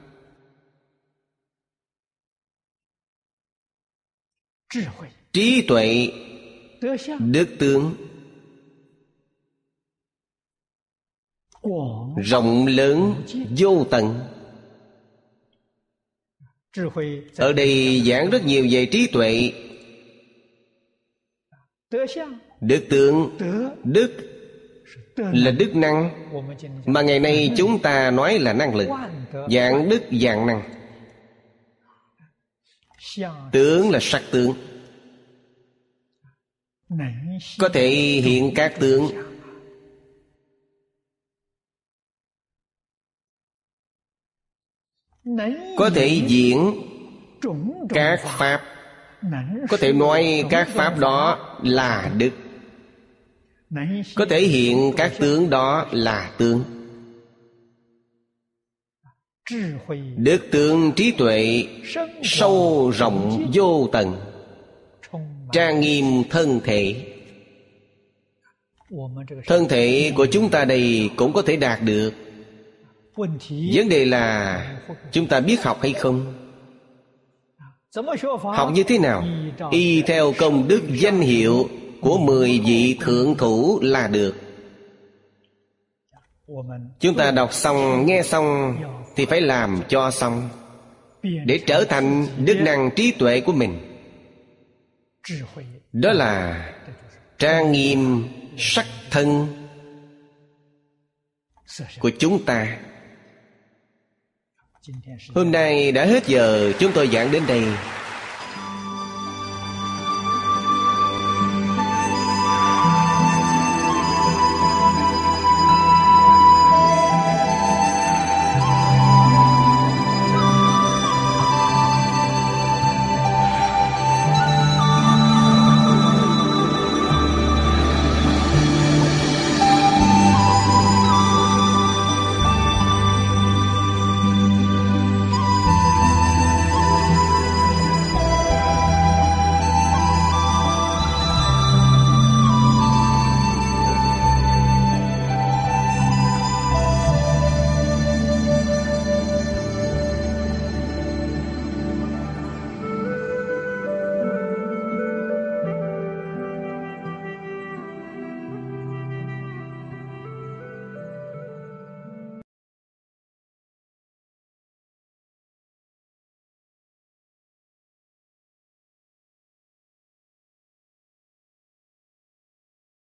Trí tuệ, đức tướng, rộng lớn vô tận. Ở đây giảng rất nhiều về trí tuệ, đức tướng. Đức là đức năng, mà ngày nay chúng ta nói là năng lực. Dạng đức dạng năng. Tướng là sắc tướng, có thể hiện các tướng. Có thể diễn các pháp. Có thể nói các pháp đó là đức. Có thể hiện các tướng đó là tướng. Đức tướng trí tuệ sâu rộng vô tận, trang nghiêm thân thể. Thân thể của chúng ta đây cũng có thể đạt được. Vấn đề là chúng ta biết học hay không? Học như thế nào? Y theo công đức danh hiệu của mười vị thượng thủ là được. Chúng ta đọc xong, nghe xong thì phải làm cho xong, để trở thành đức năng trí tuệ của mình. Đó là trang nghiêm sắc thân của chúng ta. Hôm nay đã hết giờ, chúng tôi giảng đến đây.